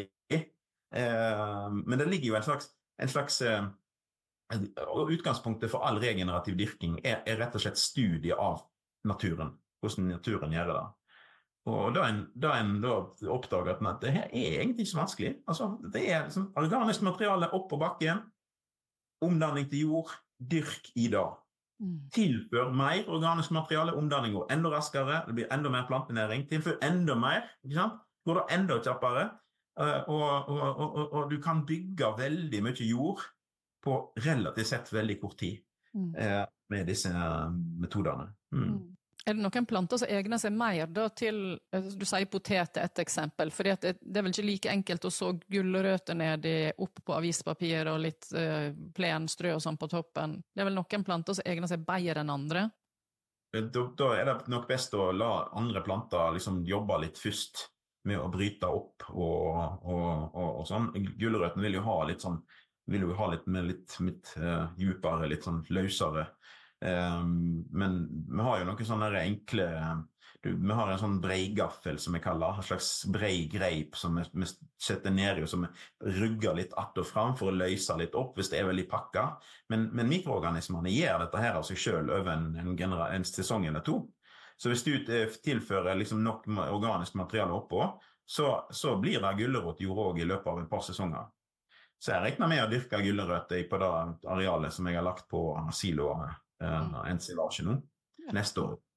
Uh, men det ligger jo en slags en slags uh, utgangspunktet for all regenerativ dyrking er, er rett og slett studie av naturen, hvordan naturen gjør det. Og da en, da en da oppdager at det her er egentlig ikke så vanskelig. Altså, det er liksom organisk materiale opp på bakken, omdanning til jord, dyrk i dag. Mm. Tilfør mer organisk materiale, omdanning går enda raskere, det blir enda mer plantenæring, tilfør enda mer, ikke sant? Går det enda kjappere. Uh, og, og, og, og du kan bygge veldig mye jord på relativt sett veldig kort tid mm. uh, med disse uh, metoderne. Mm. Mm. Er det noen planter som egner seg mer da, til, du sier potet er et eksempel, for det, det er vel ikke like enkelt å så gulrøtter ned i, opp på avispapir og litt uh, plenstrø og sånn på toppen. Det er vel noen planter som egner seg bedre enn andre? Da, da er det nok best å la andre planter liksom jobbe litt først, med å bryte opp og, og, og, og sånn. Gulrøtten vil jo ha litt sånn, vil jo ha litt med litt, litt uh, djupere, litt sånn løsere. Um, men vi har jo noen sånne enkle, du, vi har en sånn breigaffel som vi kaller, en slags brei greip som vi, vi setter ned i, og som vi rugger litt att og fram for å løse litt opp hvis det er veldig pakka. Men, men mikroorganismene gjør dette her av seg selv over en, en, genera- en sesong eller to. Så hvis du tilfører liksom nok organisk materiale oppå, så, så blir det gulrotjord også i løpet av et par sesonger. Så jeg regner med å dyrke gulrøtter på det arealet som jeg har lagt på silo eh, ensilage nå, neste år.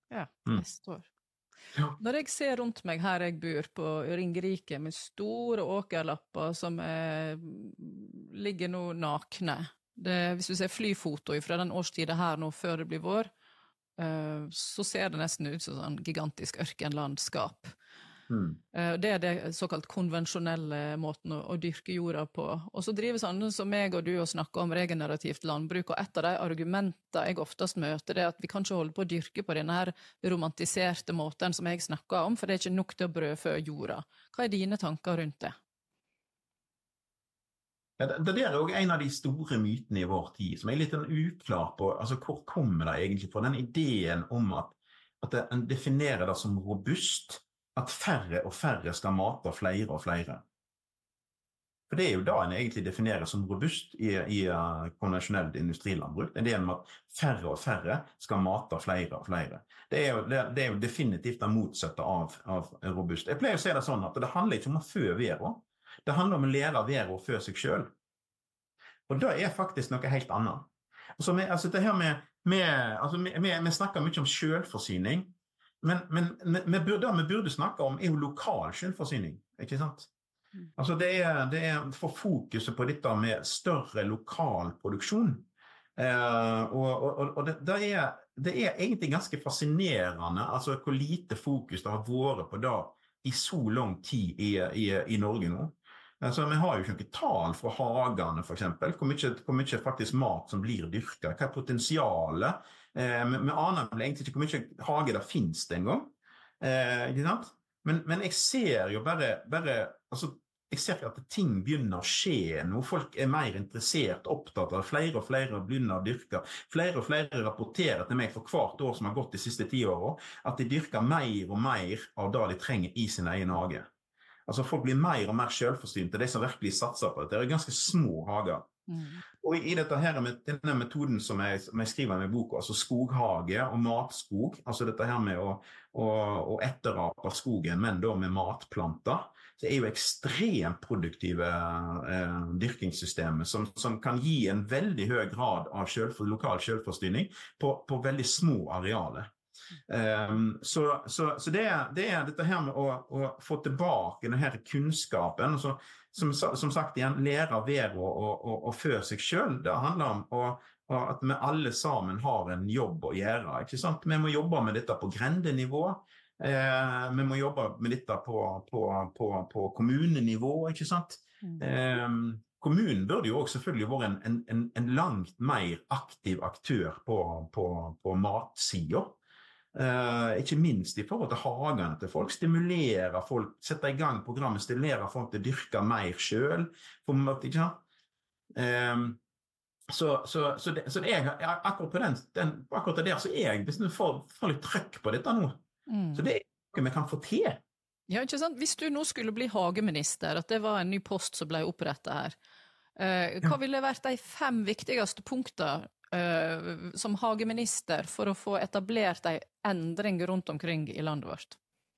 Ja, Mm. neste år. Ja. Når jeg ser rundt meg her jeg bor på Ringerike med store åkerlapper som er, ligger nå nakne. Det, hvis du ser flyfoto fra den årstiden her nå før det blir vår, uh, så ser det nesten ut som sånn gigantisk ørkenlandskap. Mm. Uh, det er det såkalt konvensjonelle måten å, å dyrke jorda på. Og så driver sånne som meg og du og snakker om regenerativt landbruk, og et av de argumentene jeg oftest møter, det er at vi kan ikke holde på å dyrke på denne her romantiserte måten som jeg snakker om, for det er ikke nok til å brødfø jorda. Hva er dine tanker rundt det? Ja, det, det er også en av de store mytene i vår tid, som er litt uklar på, altså hvor kommer det egentlig fra den ideen om at, at det, en definerer det som robust, at færre og færre skal mate flere og flere. For det er jo da en egentlig definerer som robust i, i uh, konvensjonelt industrilandbruk. Det er det med at færre og færre skal mate flere og flere. Det er jo, det, det er jo definitivt det motsatte av, av robust. Jeg pleier å si det sånn at det handler ikke om å fø vera. Det handler om å lære vera å fø seg selv. Og det er faktisk noe helt annet. Altså, med, altså det her med, med, altså med, med, vi snakker mye om selvforsyning, men, men vi burde, vi burde snakke om er jo lokal selvforsyning, ikke sant? Altså det er, det er for fokuset på dette med større lokal produksjon, eh, og, og, og det, det, er, det er egentlig ganske fascinerende, altså hvor lite fokus det har vært på det i så lang tid i, i, i Norge nå. Altså, vi har jo ikke noen tal fra hagene, for eksempel, hvor mye, hvor mye faktisk mat som blir dyrket, hva er potensialet. Eh, vi, vi aner egentlig ikke hvor mye hage det finnes det en gang. Eh, ikke sant? Men, men jeg ser jo bare, bare altså, jeg ser at ting begynner å skje nå. Folk er mer interessert, opptatt av flere og flere begynner å dyrke. Flere og flere rapporterer til meg for hvert år som har gått de siste ti årene, at de dyrker mer og mer av det de trenger i sin egen hage. Altså folk blir mer og mer selvforsynt til de som virkelig satser på det. Det er ganske små hager. Mm. Og i dette her med denne metoden som jeg, som jeg skriver med boka, altså skoghage og matskog, altså dette her med å, å, å etterape skogen, men da med matplanter, så er jo ekstremt produktive eh, dyrkingssystemer som, som kan gi en veldig høy grad av selv, lokal selvforsyning på, på veldig små arealer. Um, så så, så det, er, det er dette her med å, å få tilbake denne kunnskapen, altså, som, som sagt igjen, lære være å, å, å fø seg selv. Det handler om å, at vi alle sammen har en jobb å gjøre, ikke sant? Vi må jobbe med dette på grendenivå, eh, vi må jobbe med dette på, på, på, på kommunenivå, ikke sant? Mm. Um, Kommunen burde jo også selvfølgelig være en, en, en langt mer aktiv aktør på, på, på matsiden. Uh, ikke minst i forhold til hagene til folk, stimulere folk, sette i gang programmet, stimulere folk til å dyrke mer selv, ikke sant? Um, så, så, så, det, så det er, akkurat på den, den akkurat der så er jeg bestemt for, for litt trøkk på dette nå, mm. Så det er noe vi kan få til. Ja, ikke sant? Hvis du nå skulle bli hageminister, at det var en ny post som ble opprettet her, uh, hva ja. Ville vært de fem viktigste punktene Uh, som hageminister for å få etablert en endring rundt omkring i landet vårt?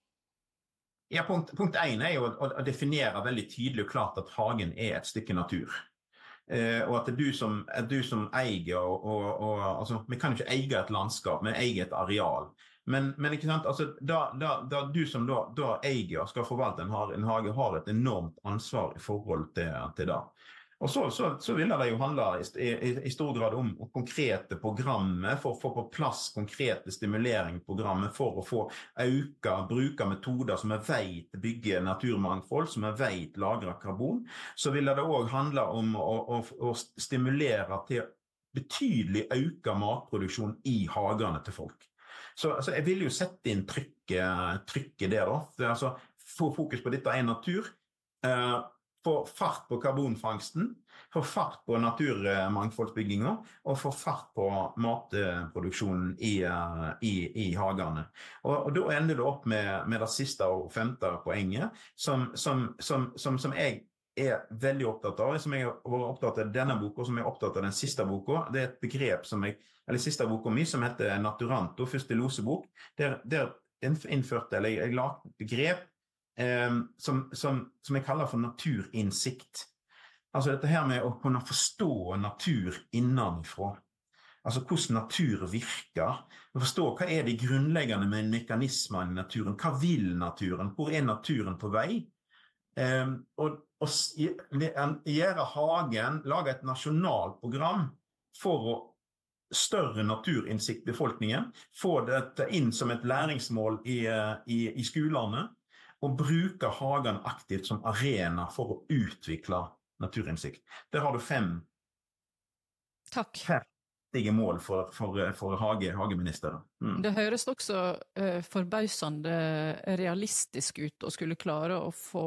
Ja, punkt, punkt en er jo å, å definere veldig tydelig og klart at hagen er et stykke natur. Uh, og at det er du som, er du som eier, og, og, og, altså, vi kan ikke eie et landskap, vi eier et areal. Men, men ikke sant, altså, da, da, da du som da, da eier og skal forvalte en, en hage, har et enormt ansvar i forhold til, til det. Og så, så, så vil det jo handle i, i, i stor grad om konkrete programmer, for å få på plass konkrete stimuleringsprogrammer, for å få øke, bruke metoder som vi vet bygger naturmangfold, som vi vet lagrer karbon. Så vil det også handle om å, å, å stimulere til betydelig øke matproduksjon i hagene til folk. Så altså, jeg vil jo sette inn trykket, trykket der da. Det er altså, få fokus på dette er natur, uh, få fart på karbonfangsten, få fart på naturmangfoldsbygginga, og få fart på matproduksjonen i, i, i hagene. Og, og da ender det opp med, med det siste og femte poenget, som, som, som, som, som jeg er veldig opptatt av, som jeg har vært opptatt av denne boka, som jeg er opptatt av den siste boka. Det er et begrep som jeg, eller siste boka mi, som heter Naturanto, første losebok, der, der innførte, eller jeg lagde et begrep, Um, som, som, som jeg kaller for naturinnsikt. Altså dette her med å kunne forstå natur innenfra. altså hvordan natur virker, forstå hva er de grunnleggende med mekanismene i naturen, hva vil naturen, hvor er naturen på vei, um, og, og gjøre Hagen, lage et nasjonalt program for å større naturinnsikt i befolkningen, få dette inn som et læringsmål i, i, i skolene, og bruke Hagen aktivt som arena for å utvikle naturinnsikt. Der har du fem Takk. ferdige mål for, for, for hage, hageministeren. Mm. Det høres også uh, forbausende realistisk ut å skulle klare å få,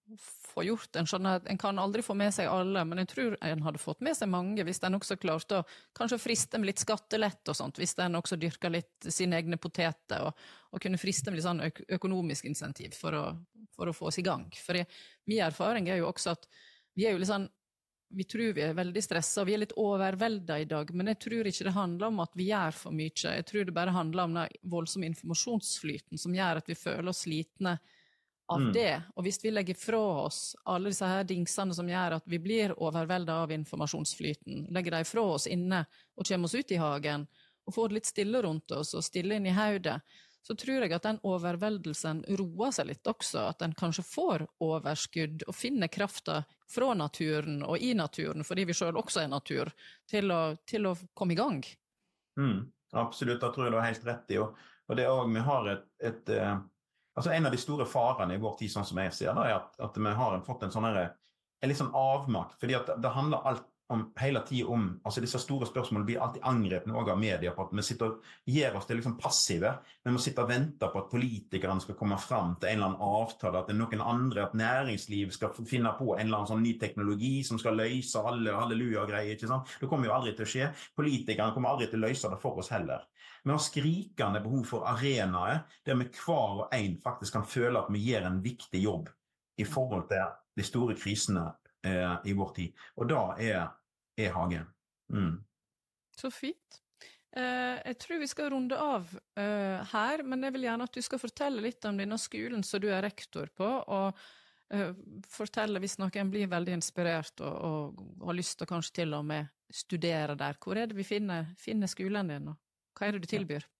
få gjort en sånn at en kan aldri få med seg alle, men jeg tror en hadde fått med seg mange hvis en også klarte å kanskje friste med litt skattelett og sånt, hvis en også dyrker litt sine egne poteter og, og kunne friste med litt sånn øk økonomisk insentiv for å, for å få oss i gang. For jeg, min erfaring er jo også at vi er jo litt sånn vi tror vi er veldig stresset, og vi er litt overveldet i dag, men jeg tror ikke det handler om at vi gjør for mye. Jeg tror det bare handler om den voldsomme informasjonsflyten som gjør at vi føler oss slitne av mm. det. Og hvis vi legger fra oss alle disse her dingsene som gjør at vi blir overveldet av informasjonsflyten, legger de fra oss inne og kommer oss ut i hagen, og får det litt stille rundt oss og stille inn i hodet, så tror jeg at den overveldelsen roer seg litt også, at den kanskje får overskudd og finner krafta fra naturen og i naturen, fordi vi selv også er natur, til å, til å komme i gang. Mm, absolutt, da tror jeg du har helt rett i, og, og det er også, vi har et, et uh, altså en av de store farene i vår tid, sånn som jeg ser, da, er at, at vi har fått en sånn her, en litt sånn avmakt, fordi at det handler alt om hele tiden om, altså disse store spørsmålene blir alltid angrepne også av media på at vi sitter og gjør oss til liksom passive, vi må sitte og vente på at politikerne skal komme frem til en eller annen avtale, at det er noen andre, at næringsliv skal finne på en eller annen sånn ny teknologi som skal løse alle halleluja-greier, ikke sant? Det kommer jo aldri til å skje, politikerne kommer aldri til å løse det for oss heller. Vi har skrikende behov for arenaer, der vi hver og en faktisk kan føle at vi gjør en viktig jobb i forhold til de store krisene eh, i vår tid, og da er er hagen. Mm. Så fint. Eh, jeg tror vi skal runde av eh, her, men jeg vil gjerne at du skal fortelle litt om denne skolen som du er rektor på, og eh, fortelle hvis noen blir veldig inspirert og, og, og har lyst til å kanskje til og med studere der. Hvor er det vi finner, finner skolen din, og hva er det du tilbyr?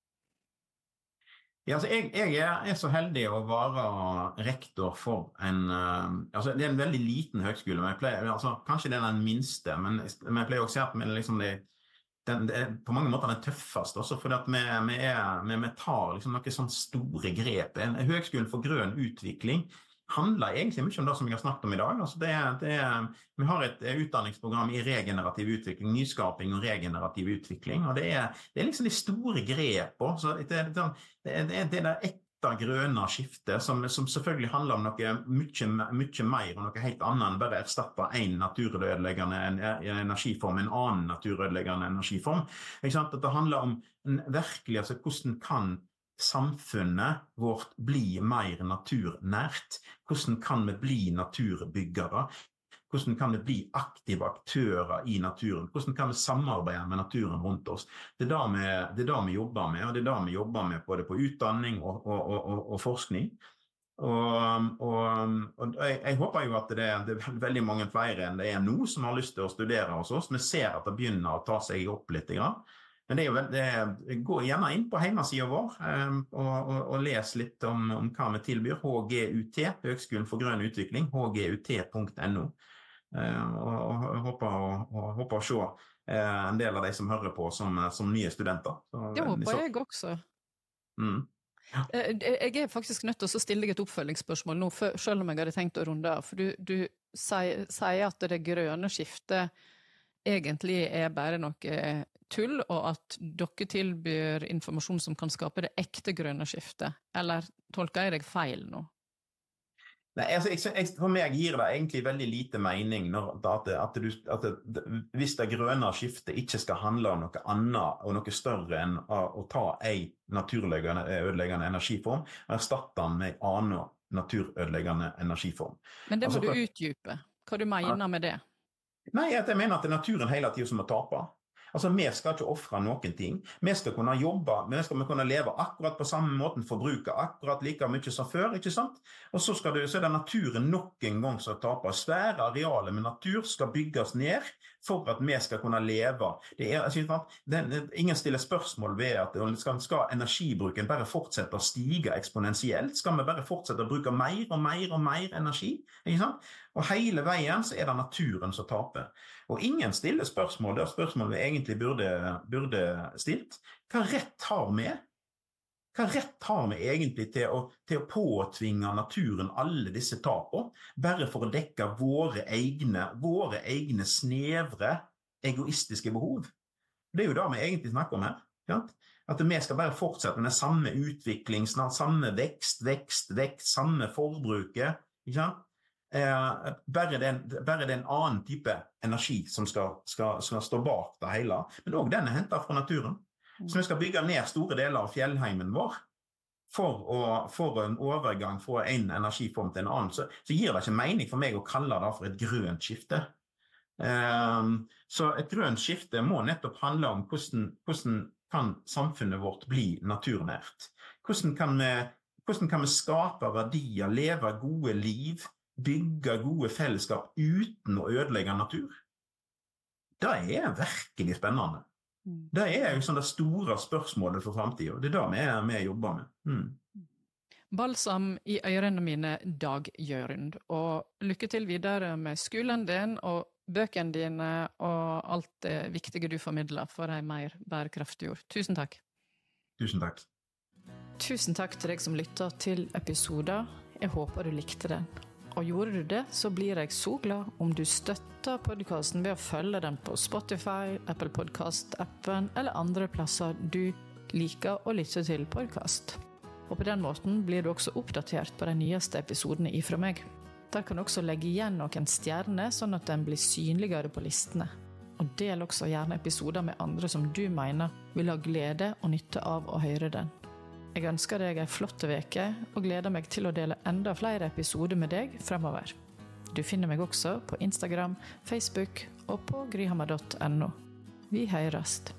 Ja, altså jeg, jeg er, er så heldig å være rektor for en, uh, altså det er en veldig liten høgskole, men jeg pleier, altså kanskje det er den minste, men, men jeg pleier også å si at det, liksom det, den, det er på mange måter den tøffeste, også fordi at vi, vi, er, vi, vi tar liksom noen sånne store grep. En høgskolen for grønn utvikling handler egentlig mye om det som vi har snakket om i dag. Altså det, det, vi har et utdanningsprogram i regenerativ utvikling, nyskaping og regenerativ utvikling, og det er, det er liksom de store grepene. Så det, det, det, det, det er ekte grønne skiftet, som, som selvfølgelig handler om noe mye, mye mer og noe helt annet enn bare erstatte en naturødeleggende energiform, en annen naturødeleggende energiform. Ikke sant? At det handler om virkelig, altså hvordan kan samfunnet vårt bli mer naturnært? Hvordan kan vi bli naturbyggere? Hvordan kan vi bli aktive aktører i naturen? Hvordan kan vi samarbeide med naturen rundt oss? Det er det vi, det er det vi jobber med, og det er det vi jobber med både på utdanning og, og, og, og forskning. Og, og, og jeg, jeg håper jo at det er, det er veldig mange flere enn det er nå som har lyst til å studere hos oss. Vi ser at det begynner å ta seg opp litt grann. Men det er jo vel, det, gå gjerne inn på hjemmesiden vår um, og, og, og les litt om, om hva vi tilbyr. H G U T, Høgskolen for grønn utvikling, h g u t punktum n o. Uh, og, og, og håper, og, og håper å se uh, en del av de som hører på som, som nye studenter. Så, det håper jeg også. Mm. Ja. Jeg er faktisk nødt til å stille deg et oppfølgingsspørsmål nå, selv om jeg hadde tenkt å runde av. For du, du sier, sier at det grønne skiftet egentlig er bare noe tull, og at dere tilbyr informasjon som kan skape det ekte grønne skiftet. Eller tolker jeg deg feil nå? Nei, altså, jeg, jeg, for meg gir det egentlig veldig lite mening når, at, at, du, at det, hvis det grønne skiftet ikke skal handle om noe annet og noe større enn å, å ta en naturødeleggende energiform og erstatte den med en annen naturødeleggende energiform. Men det må altså, du utdype. Hva du mener med det? Nei, jeg mener at det er naturen hele tiden som må tape. Altså, vi skal ikke offre noen ting. Vi skal kunne jobbe, vi skal kunne leve akkurat på samme måten, forbruke akkurat like mye som før, ikke sant? Og så, skal det, så er det naturen nok en gang som taper. Svære arealer med natur skal bygges ned for at vi skal kunne leve. Det er, altså, det, ingen stiller spørsmål ved at skal, skal energibruken bare fortsette å stige eksponentielt? Skal vi bare fortsette å bruke mer og mer og mer energi? Ikke sant? Og hele veien så er det naturen som taper. Og ingen stiller spørsmål, det er spørsmål vi egentlig burde, burde stilt. Hva rett har vi? Hva rett har vi egentlig til å, til å påtvinge naturen alle disse tapene, bare for å dekke våre egne, våre egne snevre, egoistiske behov? Det er jo det vi egentlig snakker om her. Ja? At vi skal bare fortsette med samme utvikling, samme vekst, vekst, vekst, samme forbruket, ikke sant? Eh, bare, det, bare det en annen type energi som skal, skal, skal stå bak det hele, men også den er hentet fra naturen. Så vi skal bygge ned store deler av fjellheimen vår for, å, for en overgang fra en energiform til en annen, så, så gir det ikke mening for meg å kalle det for et grønt skifte. Eh, så et grønt skifte må nettopp handle om hvordan, hvordan kan samfunnet vårt bli naturnært. Hvordan kan vi, hvordan kan vi skape verdier, leve gode liv, bygge gode fellesskap uten å ødelegge natur? Det er virkelig spennende. Det er jo sånn det store spørsmålet for fremtiden. Det er det vi, er, vi jobber med. Mm. Balsam i ørene mine, Dag Jørund. Og lykke til videre med skolen din og bøkene dine og alt det viktige du formidler for en mer bærekraftig jord. Tusen takk. Tusen takk. Tusen takk til deg som lytter til episoder. Jeg håper du likte den. Og gjorde du det, så blir jeg så glad om du støtter podcasten ved å følge den på Spotify, Apple Podcast-appen eller andre plasser du liker å lytte til podcast. Og på den måten blir du også oppdatert på de nyeste episodene ifra meg. Der kan du også legge igjen noen stjerner, sånn at den blir synligere på listene. Og del også gjerne episoder med andre som du mener vil ha glede og nytte av å høre den. Jeg ønsker deg en flott veke og gleder meg til å dele enda flere episoder med deg fremover. Du finner meg også på Instagram, Facebook og på gryhammer punktum no. Vi høres.